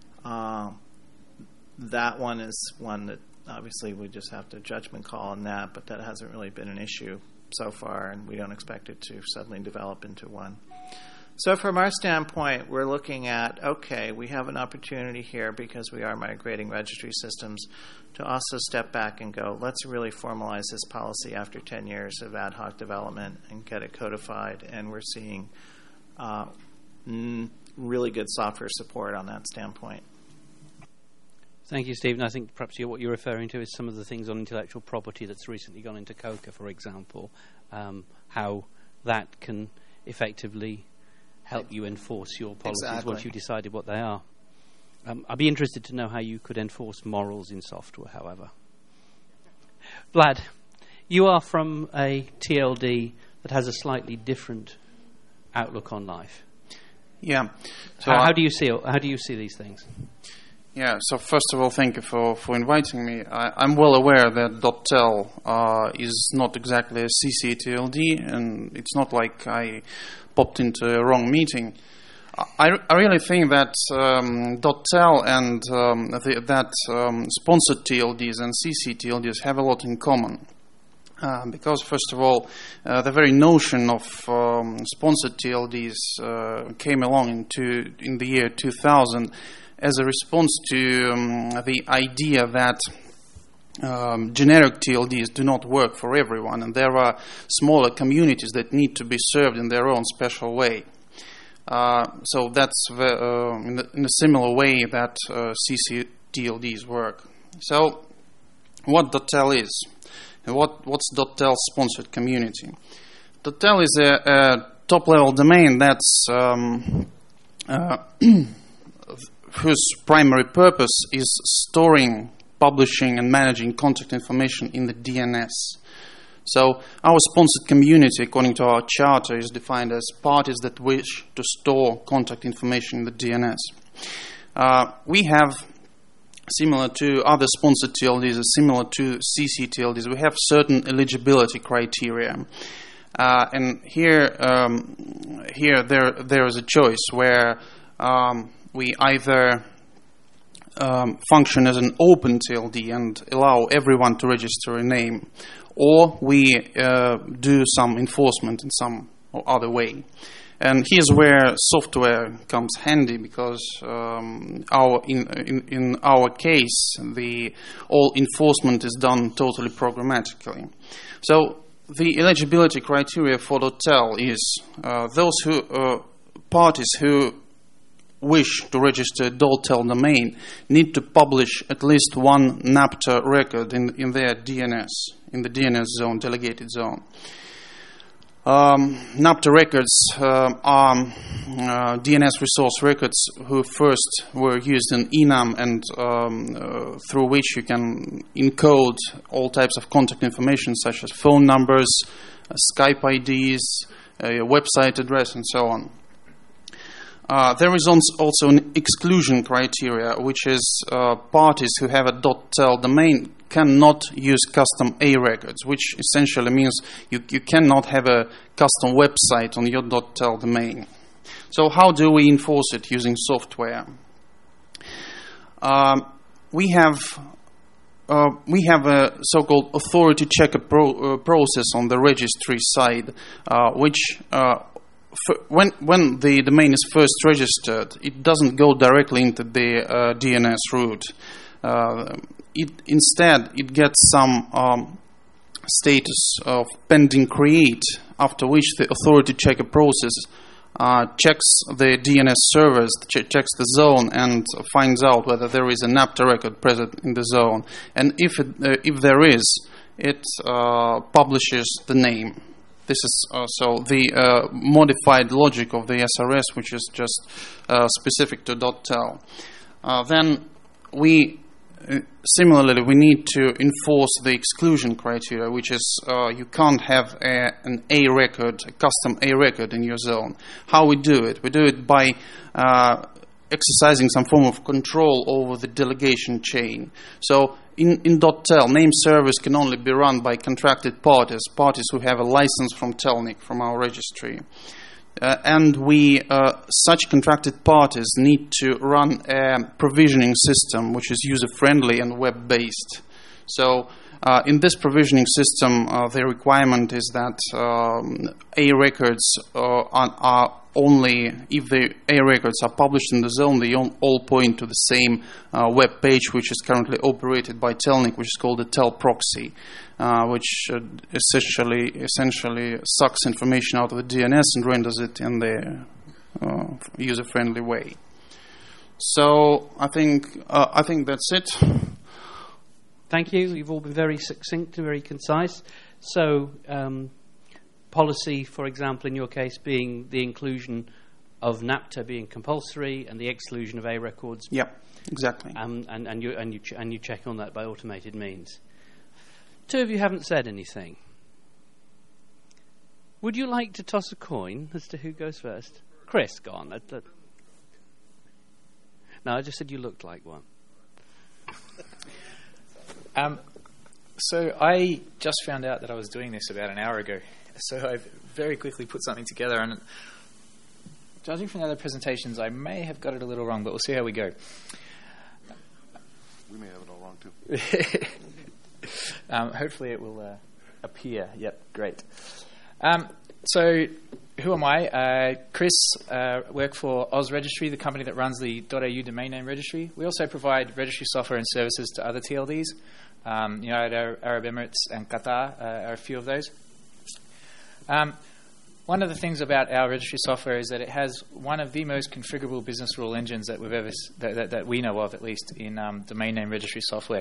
S14: that one is one that obviously we just have to judgment call on that, but that hasn't really been an issue so far, and we don't expect it to suddenly develop into one. So from our standpoint, we're looking at, okay, we have an opportunity here because we are migrating registry systems to also step back and go, let's really formalize this policy after 10 years of ad hoc development and get it codified. And we're seeing really good software support on that standpoint.
S3: Thank you, Stephen. I think perhaps what you're referring to is some of the things on intellectual property that's recently gone into COCA, for example, how that can effectively help you enforce your policies once you've decided what they are. I'd be interested to know how you could enforce morals in software, however. Vlad, you are from a TLD that has a slightly different outlook on life.
S4: Yeah.
S3: So how do you see these things?
S4: Yeah, so first of all, thank you for inviting me. I'm well aware that .tel is not exactly a CCTLD, and it's not like I popped into a wrong meeting. I really think that .tel and sponsored TLDs and CCTLDs have a lot in common. Because, first of all, the very notion of sponsored TLDs came along in the year 2000 as a response to the idea that generic TLDs do not work for everyone, and there are smaller communities that need to be served in their own special way. So that's in a similar way that CCTLDs work. So what .tel is? And what's .tel sponsored community? .tel is a top-level domain that's whose primary purpose is storing, publishing, and managing contact information in the DNS. So our sponsored community, according to our charter, is defined as parties that wish to store contact information in the DNS. We have, similar to other sponsored TLDs, similar to CCTLDs, we have certain eligibility criteria. And here there is a choice where we either function as an open TLD and allow everyone to register a name, or we do some enforcement in some other way. And here's where software comes handy, because in our case, all enforcement is done totally programmatically. So the eligibility criteria for .tel is those parties who wish to register a .tel domain need to publish at least one NAPTA record in their DNS, in the DNS zone, delegated zone. NAPTA records are DNS resource records who first were used in Enum and through which you can encode all types of contact information such as phone numbers, Skype IDs, a website address, and so on. There is also an exclusion criteria, which is parties who have a .tel domain cannot use custom A records, which essentially means you cannot have a custom website on your .tel domain. So how do we enforce it using software? We have a so-called authority checker process on the registry side, which when the domain is first registered, it doesn't go directly into the DNS route. Instead, it gets some status of pending create, after which the authority checker process checks the DNS servers, checks the zone, and finds out whether there is an NAPTA record present in the zone. And if there is, it publishes the name. This is so the modified logic of the SRS, which is just specific to .tel. Then similarly, we need to enforce the exclusion criteria, which is you can't have an A record, a custom A record in your zone. How we do it? We do it by exercising some form of control over the delegation chain. So in .tel, name servers can only be run by contracted parties who have a license from Telnik, from our registry. And such contracted parties need to run a provisioning system which is user-friendly and web-based. So in this provisioning system, the requirement is that A records are only, if the A records are published in the zone, they all point to the same web page, which is currently operated by Telnik, which is called a Tel proxy, which essentially sucks information out of the DNS and renders it in the user-friendly way. So I think that's it.
S3: Thank you. You've all been very succinct and very concise. So, policy, for example, in your case, being the inclusion of NAPTA being compulsory and the exclusion of A records.
S4: Yep, exactly.
S3: And you check on that by automated means. Two of you haven't said anything. Would you like to toss a coin as to who goes first? Chris, go on. No, I just said you looked like one.
S15: So I just found out that I was doing this about an hour ago. So I very quickly put something together, and judging from the other presentations, I may have got it a little wrong, but we'll see how we go.
S13: We may have it all wrong too.
S15: Hopefully it will appear. Yep, great. So who am I? Chris, work for Oz Registry, the company that runs the .au domain name registry. We also provide registry software and services to other TLDs. United Arab Emirates and Qatar are a few of those. One of the things about our registry software is that it has one of the most configurable business rule engines that we've ever that we know of, at least in domain name registry software.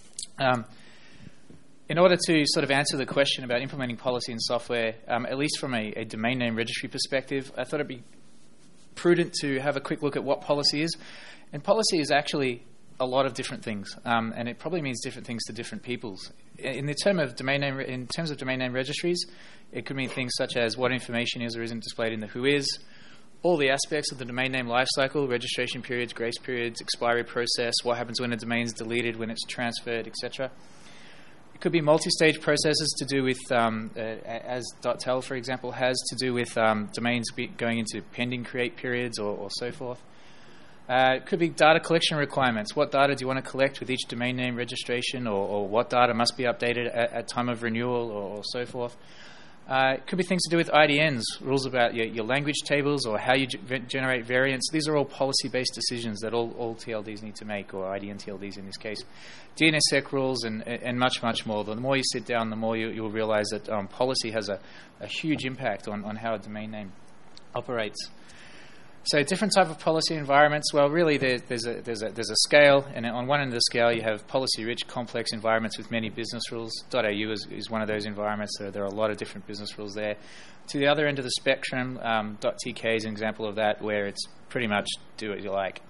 S15: In order to sort of answer the question about implementing policy in software, at least from a domain name registry perspective, I thought it'd be prudent to have a quick look at what policy is. And policy is actually a lot of different things, and it probably means different things to different peoples. In terms of domain name registries, it could mean things such as what information is or isn't displayed in the WHOIS, all the aspects of the domain name lifecycle, registration periods, grace periods, expiry process, what happens when a domain is deleted, when it's transferred, etc. It could be multi-stage processes to do with, as .tel, for example, has to do with domains going into pending create periods or so forth. It could be data collection requirements. What data do you want to collect with each domain name registration, or what data must be updated at time of renewal, or so forth. It could be things to do with IDNs, rules about your language tables or how you generate variants. These are all policy-based decisions that all TLDs need to make, or IDN TLDs in this case. DNSSEC rules and much, much more. The more you sit down, the more you'll realize that policy has a huge impact on how a domain name operates. So different type of policy environments. Well, really, there's a scale, and on one end of the scale, you have policy-rich, complex environments with many business rules. .au is one of those environments. There are a lot of different business rules there. To the other end of the spectrum, .tk is an example of that, where it's pretty much do what you like.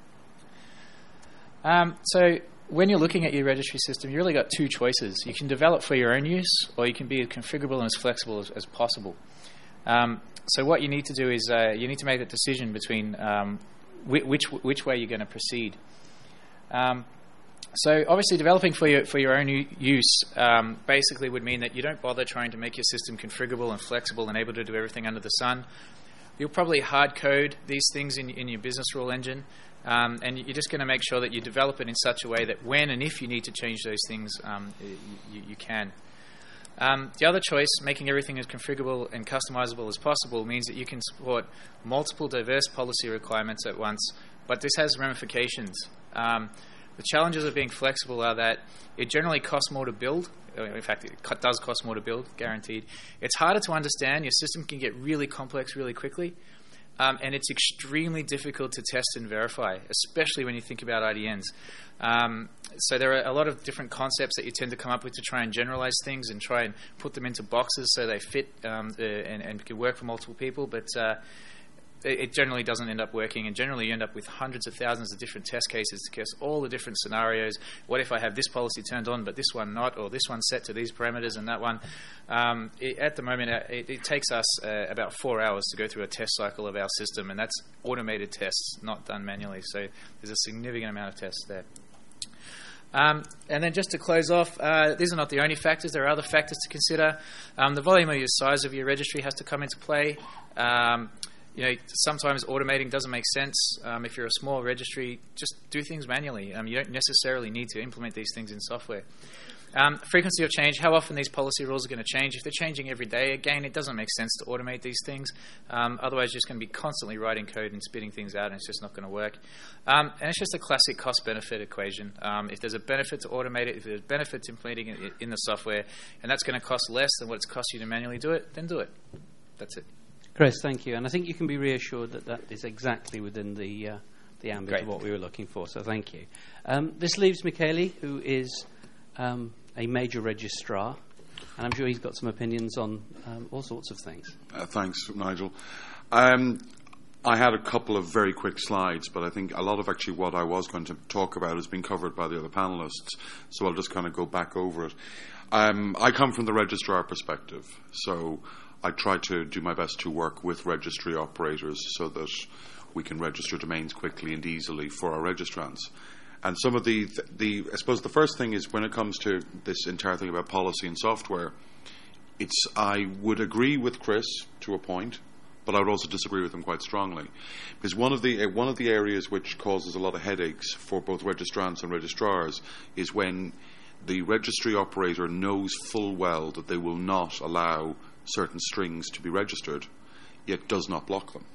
S15: So when you're looking at your registry system, you really got two choices. You can develop for your own use, or you can be as configurable and as flexible as possible. So what you need to do is you need to make a decision between which way you're going to proceed. So obviously developing for your own use basically would mean that you don't bother trying to make your system configurable and flexible and able to do everything under the sun. You'll probably hard code these things in your business rule engine, and you're just going to make sure that you develop it in such a way that when and if you need to change those things, you can. The other choice, making everything as configurable and customizable as possible, means that you can support multiple diverse policy requirements at once, but this has ramifications. The challenges of being flexible are that it generally costs more to build. In fact, it does cost more to build, guaranteed. It's harder to understand. Your system can get really complex really quickly. And it's extremely difficult to test and verify, especially when you think about IDNs. So there are a lot of different concepts that you tend to come up with to try and generalize things and try and put them into boxes so they fit and can work for multiple people. But it generally doesn't end up working, and generally you end up with hundreds of thousands of different test cases to test all the different scenarios. What if I have this policy turned on but this one not, or this one set to these parameters and that one? At the moment, it takes us about 4 hours to go through a test cycle of our system, and that's automated tests, not done manually. So there's a significant amount of tests there. And then just to close off, these are not the only factors. There are other factors to consider. The volume or your size of your registry has to come into play. Sometimes automating doesn't make sense. If you're a small registry, just do things manually. You don't necessarily need to implement these things in software. Frequency of change, how often these policy rules are going to change. If they're changing every day, again, it doesn't make sense to automate these things. Otherwise, you're just going to be constantly writing code and spitting things out, and it's just not going to work. And it's just a classic cost-benefit equation. If there's a benefit to automate it, if there's benefit to implementing it in the software, and that's going to cost less than what it's cost you to manually do it, then do it. That's it.
S3: Chris, thank you. And I think you can be reassured that that is exactly within the ambit of what we were looking for, so thank you. This leaves Michele, who is a major registrar, and I'm sure he's got some opinions on all sorts of things.
S11: Thanks, Nigel. I had a couple of very quick slides, but I think a lot of actually what I was going to talk about has been covered by the other panellists, so I'll just kind of go back over it. I come from the registrar perspective, so I try to do my best to work with registry operators so that we can register domains quickly and easily for our registrants. And some of I suppose the first thing is when it comes to this entire thing about policy and software, I would agree with Chris to a point, but I would also disagree with him quite strongly. Because one of the areas which causes a lot of headaches for both registrants and registrars is when the registry operator knows full well that they will not allow certain strings to be registered, yet does not block them.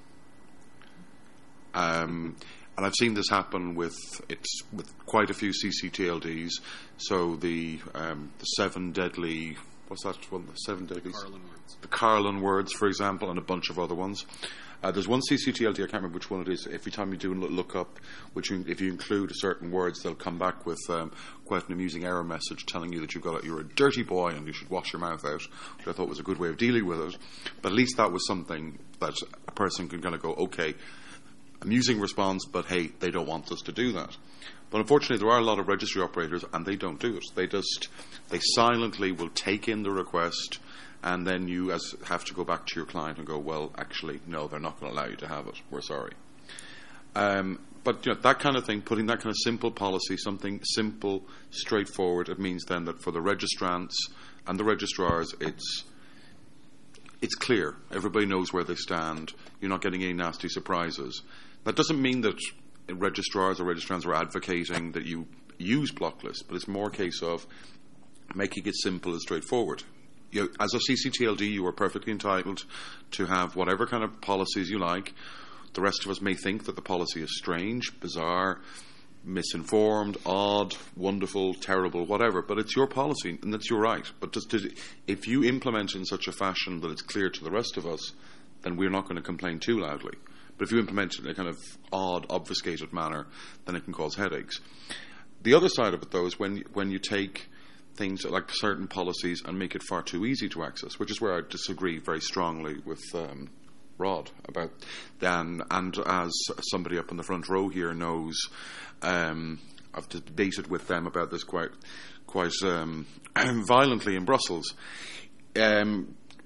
S11: And I've seen this happen with quite a few CCTLDs. So the 7 deadly, what's that one? The 7 deadly, the Carlin words, for example, and a bunch of other ones. There's one CCTLD, I can't remember which one it is. Every time you do look up, if you include certain words, they'll come back with quite an amusing error message telling you that you're a dirty boy and you should wash your mouth out, which I thought was a good way of dealing with it. But at least that was something that a person can kind of go, okay, amusing response, but hey, they don't want us to do that. But unfortunately, there are a lot of registry operators, and they don't do it. They silently will take in the request, and then you have to go back to your client and go, well, actually, no, they're not going to allow you to have it. We're sorry. But that kind of thing, putting that kind of simple policy, something simple, straightforward, it means then that for the registrants and the registrars, it's clear. Everybody knows where they stand. You're not getting any nasty surprises. That doesn't mean that registrars or registrants are advocating that you use block lists, but it's more a case of making it simple and straightforward. As a CCTLD, you are perfectly entitled to have whatever kind of policies you like. The rest of us may think that the policy is strange, bizarre, misinformed, odd, wonderful, terrible, whatever, but it's your policy and that's your right. But if you implement it in such a fashion that it's clear to the rest of us, then we're not going to complain too loudly. But if you implement it in a kind of odd, obfuscated manner, then it can cause headaches. The other side of it, though, is when you take things like certain policies and make it far too easy to access, which is where I disagree very strongly with Rod about Dan, and as somebody up in the front row here knows, I've debated with them about this quite violently in Brussels.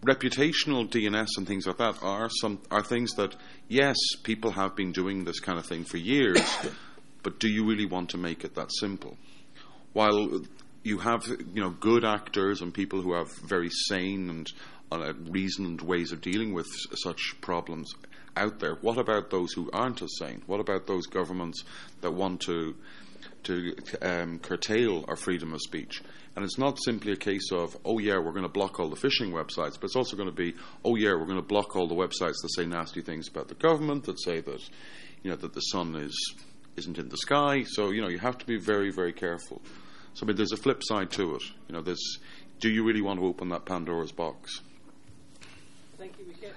S11: reputational DNS and things like that are things that, yes, people have been doing this kind of thing for years, but do you really want to make it that simple? While you have, good actors and people who have very sane and reasoned ways of dealing with such problems out there, what about those who aren't as sane? What about those governments that want to curtail our freedom of speech? And it's not simply a case of, oh yeah, we're going to block all the phishing websites, but it's also going to be, oh yeah, we're going to block all the websites that say nasty things about the government, that say that, that the sun isn't in the sky. So, you have to be very, very careful. So, there's a flip side to it. Do you really want to open that Pandora's box?
S3: Thank you, Michael.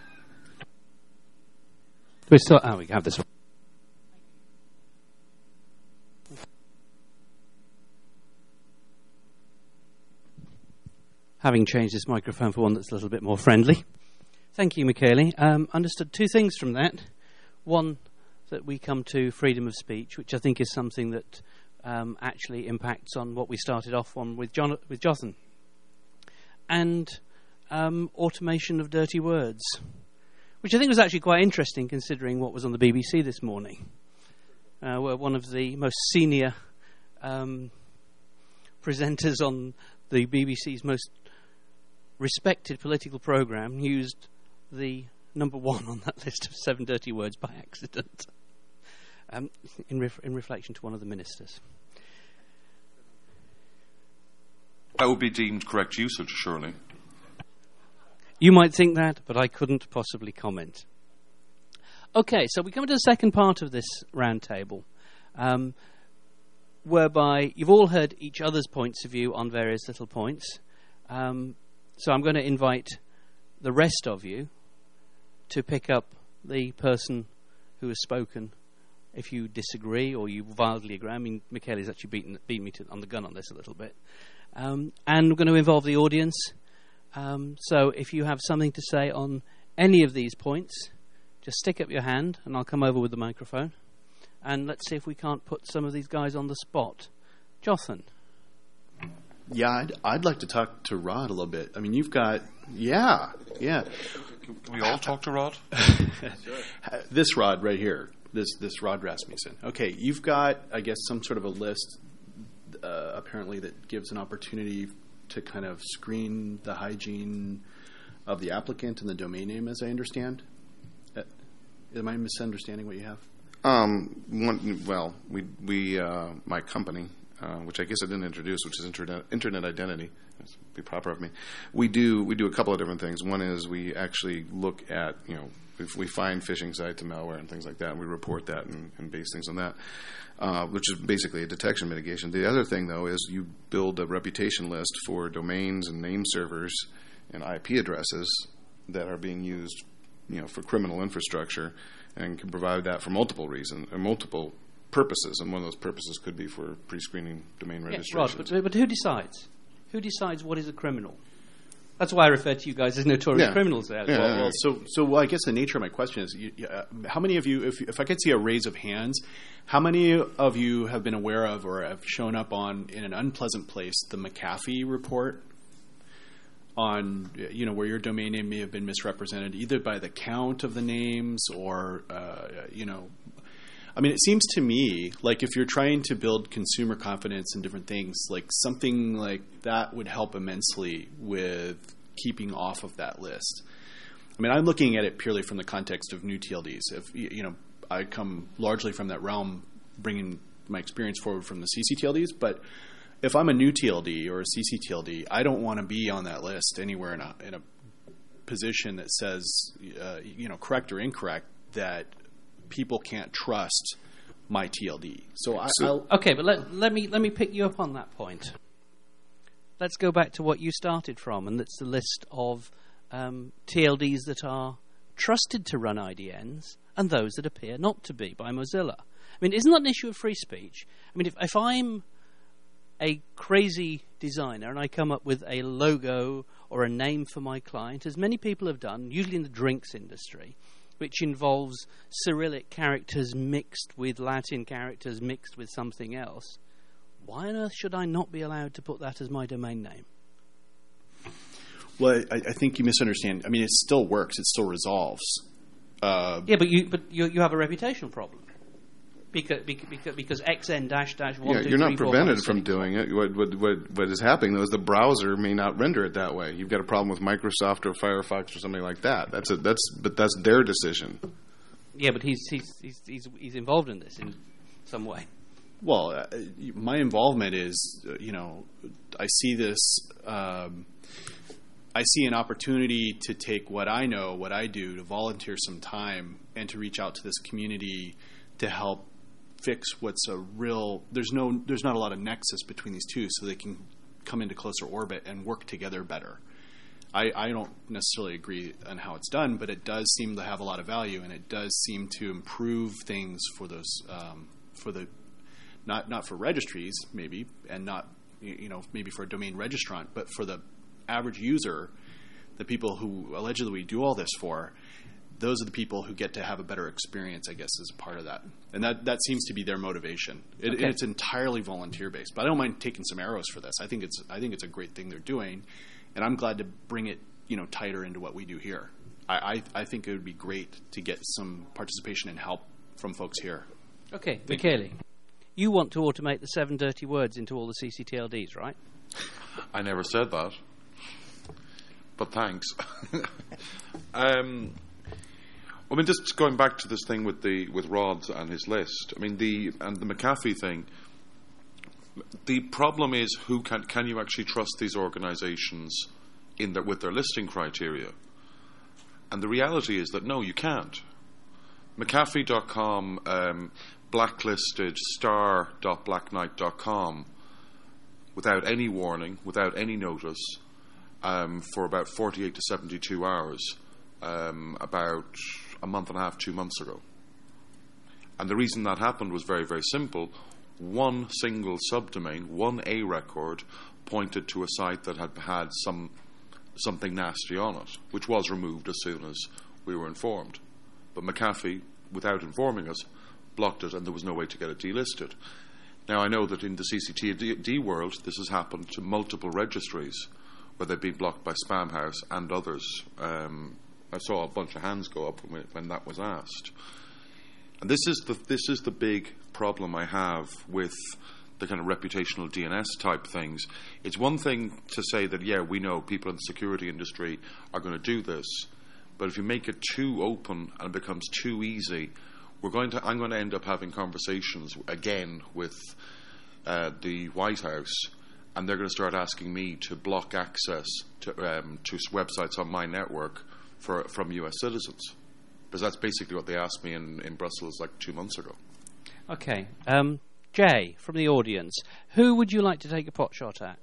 S3: We have this one. Having changed this microphone for one that's a little bit more friendly. Thank you, Michele. Understood two things from that. One, that we come to freedom of speech, which I think is something that actually impacts on what we started off on with Jonathan. And automation of dirty words, which I think was actually quite interesting considering what was on the BBC this morning, where one of the most senior presenters on the BBC's most respected political programme used the number one on that list of 7 dirty words by accident, in reflection to one of the ministers.
S11: That would be deemed correct usage, surely.
S3: You might think that, but I couldn't possibly comment. Okay, so we come to the second part of this roundtable, whereby you've all heard each other's points of view on various little points. So I'm going to invite the rest of you to pick up the person who has spoken if you disagree or you wildly agree. I mean, Michele's actually beat me on the gun on this a little bit. And we're going to involve the audience. So if you have something to say on any of these points, just stick up your hand and I'll come over with the microphone. And let's see if we can't put some of these guys on the spot. Jonathan.
S12: Yeah, I'd like to talk to Rod a little bit. I mean, you've got... Yeah.
S11: Can we all talk to Rod?
S12: This Rod right here. This Rod Rasmussen. Okay, you've got, I guess, some sort of a list, apparently, that gives an opportunity to kind of screen the hygiene of the applicant and the domain name, as I understand. Am I misunderstanding what you have? My company, which I guess I didn't introduce, which is Internet Identity. That's be proper of me. We do a couple of different things. One is we actually look at, if we find phishing sites and malware and things like that, and we report that and base things on that, which is basically a detection mitigation. The other thing, though, is you build a reputation list for domains and name servers and IP addresses that are being used, for criminal infrastructure, and can provide that for multiple reasons or multiple purposes. And one of those purposes could be for pre-screening domain registrations.
S3: Rod, but who decides? Who decides what is a criminal? That's why I refer to you guys as notorious criminals there.
S12: So I guess the nature of my question is, how many of you, if I could see a raise of hands, how many of you have been aware of or have shown up in an unpleasant place, the McAfee report on, where your domain name may have been misrepresented, either by the count of the names or, I mean, it seems to me like if you're trying to build consumer confidence in different things, like something like that would help immensely with keeping off of that list. I mean, I'm looking at it purely from the context of new TLDs. If I come largely from that realm, bringing my experience forward from the CCTLDs, but if I'm a new TLD or a CCTLD, I don't want to be on that list anywhere in a position that says, correct or incorrect, that people can't trust my TLD.
S3: Okay, but let me pick you up on that point. Let's go back to what you started from, and that's the list of TLDs that are trusted to run IDNs and those that appear not to be by Mozilla. I mean, isn't that an issue of free speech? I mean, if I'm a crazy designer and I come up with a logo or a name for my client, as many people have done, usually in the drinks industry, which involves Cyrillic characters mixed with Latin characters mixed with something else, why on earth should I not be allowed to put that as my domain name?
S12: Well, I think you misunderstand. I mean, it still works. It still resolves.
S16: Yeah, but you have a reputational problem. Because XN --1,
S13: yeah,
S16: 2,
S13: you're
S16: 3,
S13: not
S16: 4,
S13: prevented
S16: 5,
S13: from doing it. What is happening though is the browser may not render it that way. You've got a problem with Microsoft or Firefox or something like that. That's their decision.
S16: Yeah, but he's involved in this in some way.
S12: Well, my involvement is, I see this. I see an opportunity to take what I know, what I do, to volunteer some time and to reach out to this community to help fix what's a real. There's not a lot of nexus between these two, so they can come into closer orbit and work together better. I don't necessarily agree on how it's done, but it does seem to have a lot of value, and it does seem to improve things for those for the not for registries maybe, and not maybe for a domain registrant, but for the average user, the people who allegedly we do all this for. Those are the people who get to have a better experience, I guess, as a part of that. And that seems to be their motivation. It's entirely volunteer-based. But I don't mind taking some arrows for this. I think it's a great thing they're doing, and I'm glad to bring it, tighter into what we do here. I think it would be great to get some participation and help from folks here.
S16: Okay, Michele, you want to automate the 7 dirty words into all the CCTLDs, right?
S11: I never said that. But thanks. I mean, just going back to this thing with Rods and his list. I mean, the McAfee thing. The problem is, can you actually trust these organisations with their listing criteria? And the reality is that no, you can't. McAfee.com blacklisted star.blacknight.com without any warning, without any notice, for about 48 to 72 hours. About a month and a half, 2 months ago. And the reason that happened was very, very simple. One single subdomain, one A record, pointed to a site that had something nasty on it, which was removed as soon as we were informed. But McAfee, without informing us, blocked it, and there was no way to get it delisted. Now, I know that in the CCTLD world, this has happened to multiple registries where they've been blocked by Spamhaus and others. I saw a bunch of hands go up when that was asked. And this is the big problem I have with the kind of reputational DNS type things. It's one thing to say that, yeah, we know people in the security industry are going to do this, but if you make it too open and it becomes too easy, I'm going to end up having conversations again with the White House, and they're going to start asking me to block access to websites on my network from US citizens, because that's basically what they asked me in Brussels like 2 months ago.
S16: Okay. Jay, from the audience, who would you like to take a pot shot at?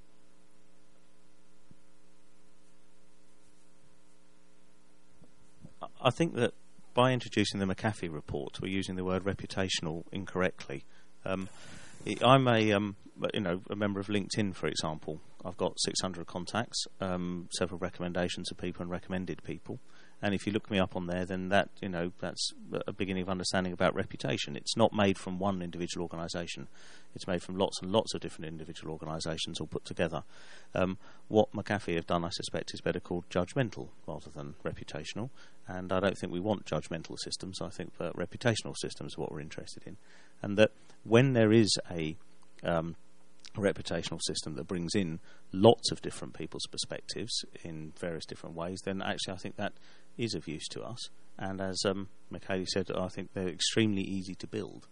S5: I think that by introducing the McAfee report, we're using the word reputational incorrectly. I'm a member of LinkedIn, for example. I've got 600 contacts, several recommendations of people and recommended people. And if you look me up on there, then that's a beginning of understanding about reputation. It's not made from one individual organisation. It's made from lots and lots of different individual organisations all put together. What McAfee have done, I suspect, is better called judgmental rather than reputational. And I don't think we want judgmental systems. I think that reputational systems are what we're interested in. And that when there is a reputational system that brings in lots of different people's perspectives in various different ways, then actually I think that is of use to us. And as Michele said, I think they're extremely easy to build.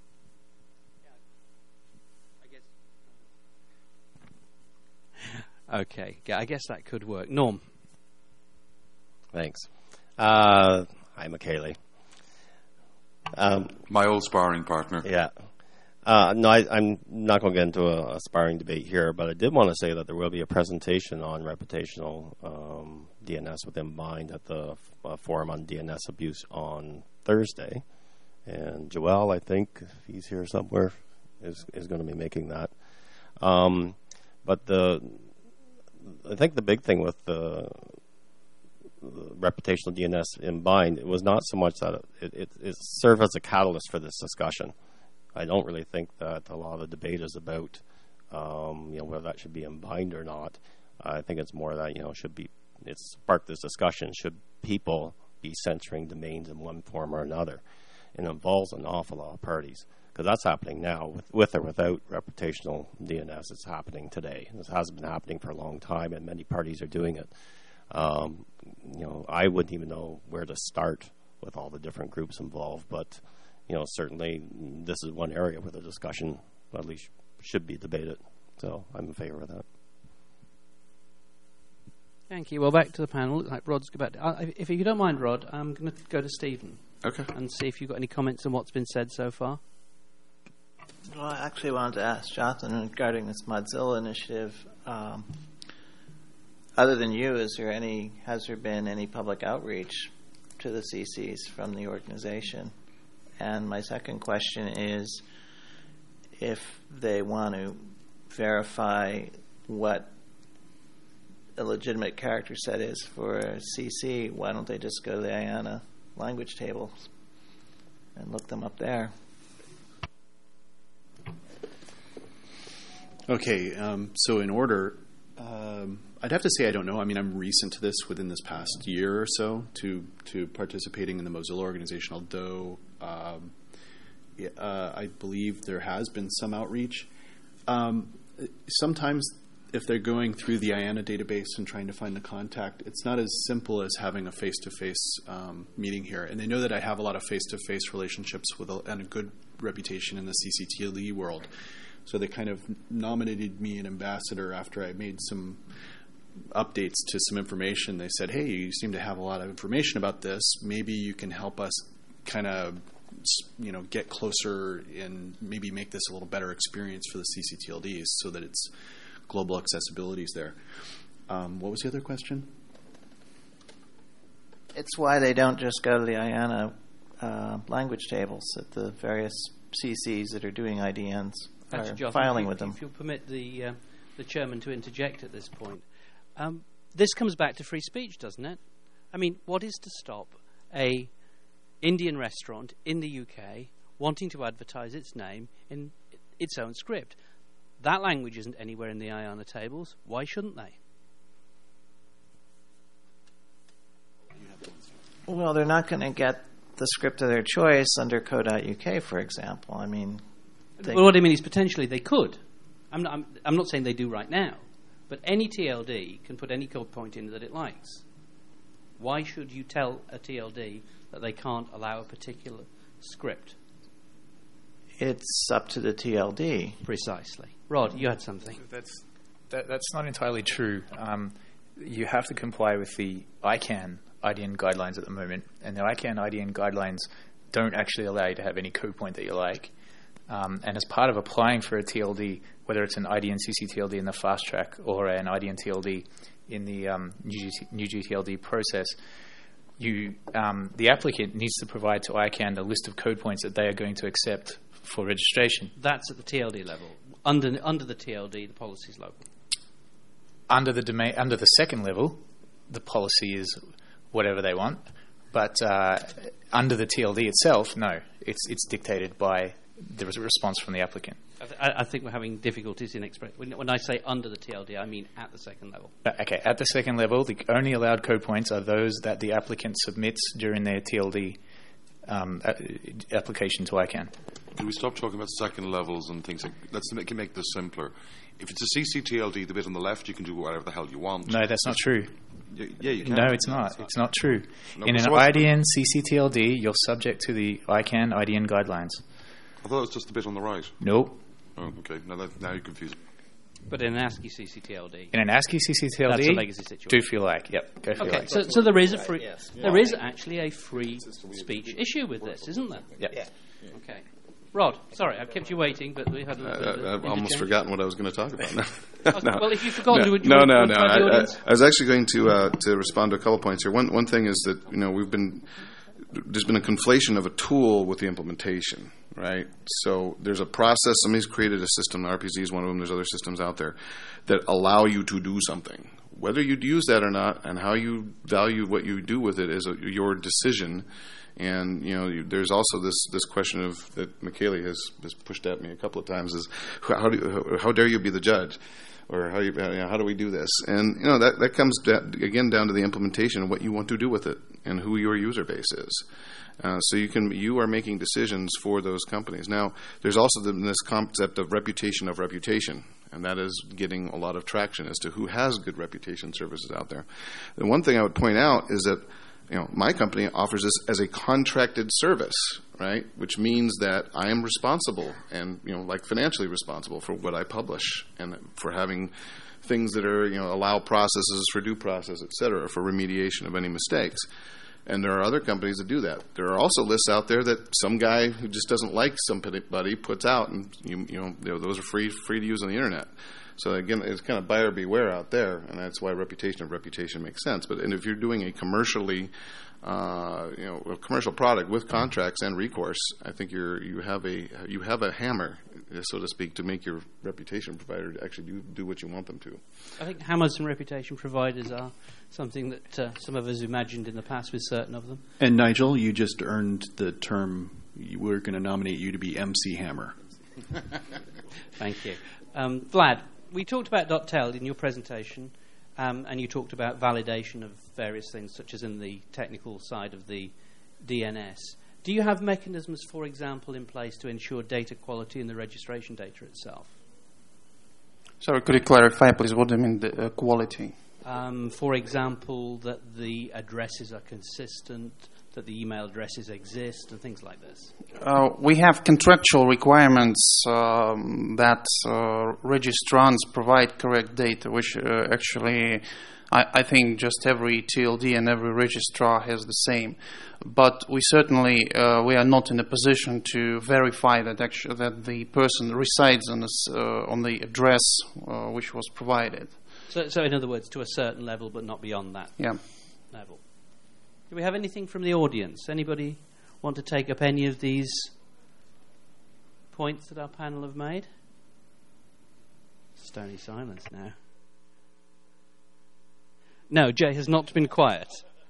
S16: Okay, I guess that could work. Norm.
S17: Thanks. Hi, Michele.
S11: My old sparring partner.
S17: Yeah. No, I'm not going to get into a sparring debate here, but I did want to say that there will be a presentation on reputational DNS within Bind at the Forum on DNS Abuse on Thursday. And Joel, I think, if he's here somewhere, is going to be making that. But I think the big thing with the reputational DNS in Bind, it was not so much that it served as a catalyst for this discussion. I don't really think that a lot of the debate is about whether that should be in Bind or not. I think it's more that, it's sparked this discussion, should people be censoring domains in one form or another? It involves an awful lot of parties, because that's happening now with or without reputational DNS. It's happening today. This has been happening for a long time, and many parties are doing it. I wouldn't even know where to start with all the different groups involved, but certainly this is one area where the discussion at least should be debated. So I'm in favor of that.
S16: Thank you. Well, back to the panel. Looks like Rod's about. If you don't mind, Rod, I'm going to go to Stephen.
S13: Okay.
S16: And see if you've got any comments on what's been said so far.
S14: Well, I actually wanted to ask Jonathan regarding this Mozilla initiative. Other than you, has there been any public outreach to the CCs from the organization? And my second question is, if they want to verify what a legitimate character set is for a CC, why don't they just go to the IANA language tables and look them up there?
S12: Okay, so in order, I'd have to say I don't know. I mean, I'm recent to this within this past year or so to participating in the Mozilla organization, although I believe there has been some outreach. Sometimes if they're going through the IANA database and trying to find the contact, it's not as simple as having a face-to-face meeting here. And they know that I have a lot of face-to-face relationships and a good reputation in the CCTLD world. So they kind of nominated me an ambassador after I made some updates to some information. They said, hey, you seem to have a lot of information about this. Maybe you can help us kind of get closer and maybe make this a little better experience for the CCTLDs so that it's global accessibility is there. What was the other question?
S14: It's why they don't just go to the IANA language tables at the various CCs that are doing IDNs.
S16: Actually,
S14: filing with them.
S16: If you'll permit the chairman to interject at this point. This comes back to free speech, doesn't it? I mean, what is to stop a Indian restaurant in the UK wanting to advertise its name in its own script? That language isn't anywhere in the IANA tables. Why shouldn't they?
S14: Well, they're not going to get the script of their choice under co.uk, for example. I mean...
S16: Well, what I mean is potentially they could. I'm not saying they do right now, but any TLD can put any code point in that it likes. Why should you tell a TLD that they can't allow a particular script?
S14: It's up to the TLD.
S16: Precisely. Rod, you had something.
S15: That's not entirely true. You have to comply with the ICANN IDN guidelines at the moment, and the ICANN IDN guidelines don't actually allow you to have any code point that you like. And as part of applying for a TLD, whether it's an IDN CCTLD in the fast track or an IDN TLD in the new GTLD process, the applicant needs to provide to ICANN a list of code points that they are going to accept for registration.
S16: That's at the TLD level. Under the TLD, the policy is local.
S15: Under the second level, the policy is whatever they want. But under the TLD itself, no, it's dictated by the response from the applicant.
S16: I think we're having difficulties in expressing. When I say under the TLD, I mean at the second level.
S15: Okay, at the second level, the only allowed code points are those that the applicant submits during their TLD application to ICANN.
S11: Can we stop talking about second levels and things like let's make this simpler. If it's a CCTLD, the bit on the left, you can do whatever the hell you want.
S15: No, that's not true.
S11: Yeah, you can.
S15: No, it's not. It's not true.
S11: No,
S15: in an IDN CCTLD, you're subject to the ICANN IDN guidelines.
S11: I thought it was just the bit on the right.
S15: Nope.
S11: Oh, okay. Now you're confused.
S16: But in an ASCII CCTLD.
S15: In an ASCII CCTLD,
S16: that's a legacy situation.
S15: Do feel like, yep. Go feel like.
S16: So there is a free. Yes. There is actually a free speech issue with this, isn't there?
S15: Yeah.
S16: Okay. Rod, sorry, I've kept you waiting, but we had.
S13: I've almost forgotten what I was going to talk about.
S16: No. Well, if you've forgotten, would you
S13: no.
S16: I
S13: was actually going to respond to a couple points here. One thing is that there's been a conflation of a tool with the implementation, right? So there's a process. Somebody's created a system. RPZ is one of them. There's other systems out there that allow you to do something. Whether you use that or not, and how you value what you do with it is your decision. And there's also this question of that Michele has pushed at me a couple of times is how dare you be the judge? or how do we do this? And that comes again down to the implementation of what you want to do with it and who your user base is. So you are making decisions for those companies. Now, there's also this concept of reputation, and that is getting a lot of traction as to who has good reputation services out there. The one thing I would point out is that my company offers this as a contracted service, right? Which means that I am responsible and financially responsible for what I publish and for having things that are allow processes for due process, et cetera, for remediation of any mistakes. And there are other companies that do that. There are also lists out there that some guy who just doesn't like somebody puts out, and those are free to use on the internet. So again, it's kind of buyer beware out there, and that's why reputation makes sense. But if you're doing a commercially, a commercial product with contracts and recourse, I think you have a hammer, so to speak, to make your reputation provider actually do what you want them to.
S16: I think hammers and reputation providers are something that some of us imagined in the past with certain of them.
S12: And Nigel, you just earned the term. We're going to nominate you to be MC Hammer.
S16: Thank you, Vlad. We talked about .tel in your presentation, and you talked about validation of various things, such as in the technical side of the DNS. Do you have mechanisms, for example, in place to ensure data quality in the registration data itself?
S4: Sorry, could you clarify, please? What do you mean, the quality?
S16: For example, that the addresses are consistent, that the email addresses exist, and things like this?
S4: We have contractual requirements that registrants provide correct data, which actually I think just every TLD and every registrar has the same. But we certainly we are not in a position to verify that that the person resides on the address which was provided.
S16: So in other words, to a certain level, but not beyond that level. Do we have anything from the audience? Anybody want to take up any of these points that our panel have made? Stony silence now. No, Jay has not been quiet.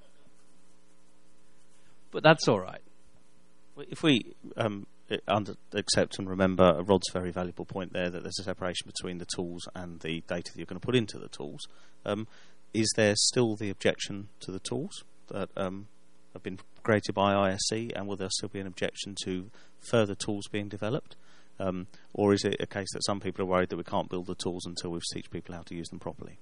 S16: But that's all right.
S5: If we accept and remember Rod's very valuable point there, that there's a separation between the tools and the data that you're going to put into the tools, is there still the objection to the tools that have been created by ISC, and will there still be an objection to further tools being developed? Or is it a case that some people are worried that we can't build the tools until we've teach people how to use them properly?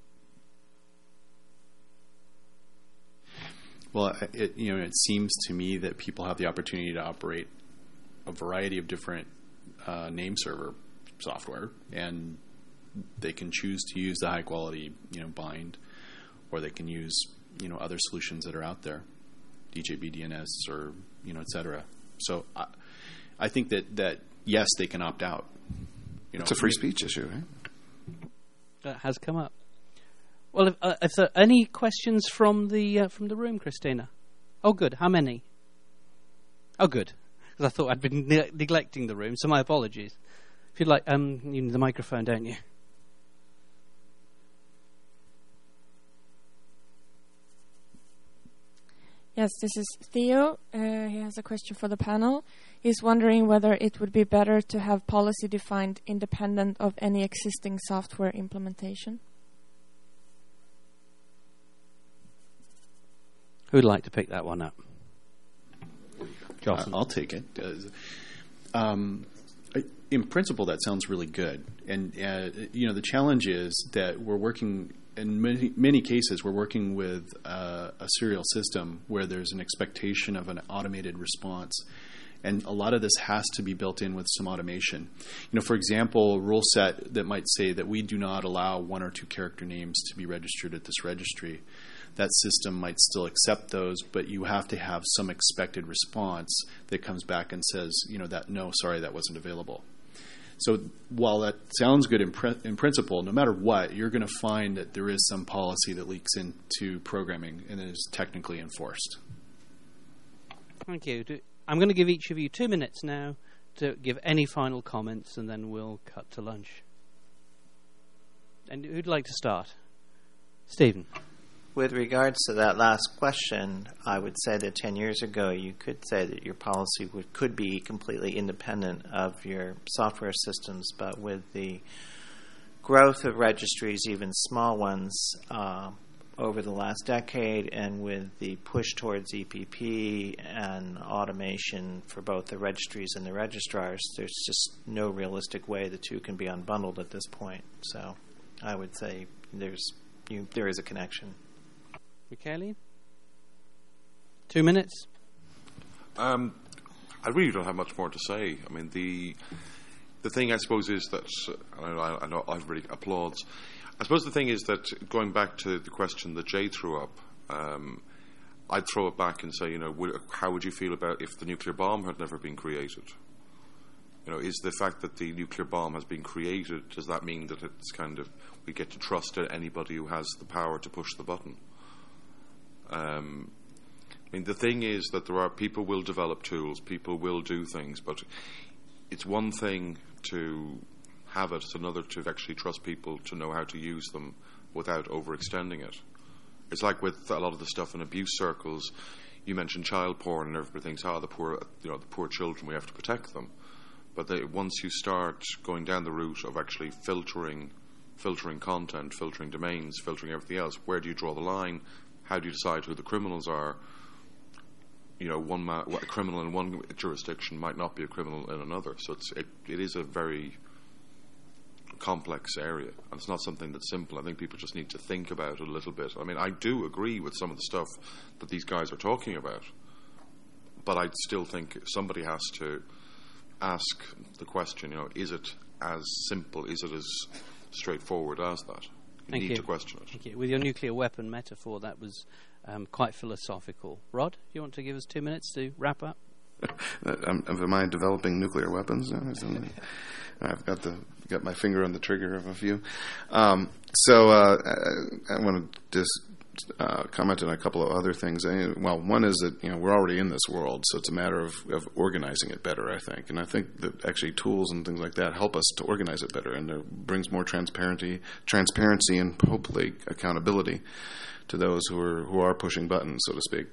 S12: Well, it seems to me that people have the opportunity to operate a variety of different name server software, and they can choose to use the high quality, bind, or they can use, other solutions that are out there, DJB DNS or, et cetera. So I think that yes, they can opt out.
S6: It's a free speech issue, right?
S16: That has come up. Well, if there are any questions from the room, Christina? Oh, good. How many? Oh, good. Because I thought I'd been neglecting the room, so my apologies. If you'd like, you need the microphone, don't you?
S7: Yes, this is Theo. He has a question for the panel. He's wondering whether it would be better to have policy defined independent of any existing software implementation.
S16: Who'd like to pick that one up?
S12: I'll take it. In principle, that sounds really good. And, the challenge is that we're working, in many cases, we're working with a serial system where there's an expectation of an automated response. And a lot of this has to be built in with some automation. For example, a rule set that might say that we do not allow 1 or 2 character names to be registered at this registry. That system might still accept those, but you have to have some expected response that comes back and says, that wasn't available. So while that sounds good in principle, no matter what, you're going to find that there is some policy that leaks into programming and is technically enforced.
S16: Thank you. I'm going to give each of you 2 minutes now to give any final comments, and then we'll cut to lunch. And who'd like to start? Stephen.
S14: With regards to that last question, I would say that 10 years ago you could say that your policy could be completely independent of your software systems, but with the growth of registries, even small ones, over the last decade, and with the push towards EPP and automation for both the registries and the registrars, there's just no realistic way the two can be unbundled at this point. So I would say there is a connection.
S16: Michele? 2 minutes?
S11: I really don't have much more to say. I mean, the thing, I suppose, is that, I know everybody applauds. I suppose the thing is that, going back to the question that Jay threw up, I'd throw it back and say, how would you feel about if the nuclear bomb had never been created? Is the fact that the nuclear bomb has been created, does that mean that it's kind of, we get to trust anybody who has the power to push the button? I mean, the thing is that people will develop tools, people will do things, but it's one thing to have it, it's another to actually trust people to know how to use them without overextending it. It's like with a lot of the stuff in abuse circles. You mentioned child porn, and everybody thinks, the poor children, we have to protect them. But once you start going down the route of actually filtering content, filtering domains, filtering everything else, where do you draw the line? How do you decide who the criminals are? A criminal in one jurisdiction might not be a criminal in another. So it is a very complex area, and it's not something that's simple. I think people just need to think about it a little bit. I mean, I do agree with some of the stuff that these guys are talking about, but I still think somebody has to ask the question, is it as simple, is it as straightforward as that? You need to question it.
S16: Thank you. With your nuclear weapon metaphor, that was quite philosophical. Rod, do you want to give us 2 minutes to wrap up?
S13: Am I developing nuclear weapons? I've got my finger on the trigger of a few. So I want to just comment on a couple of other things. Well, one is that we're already in this world, so it's a matter of organizing it better, I think. And I think that actually tools and things like that help us to organize it better, and it brings more transparency, and hopefully accountability to those who are pushing buttons, so to speak.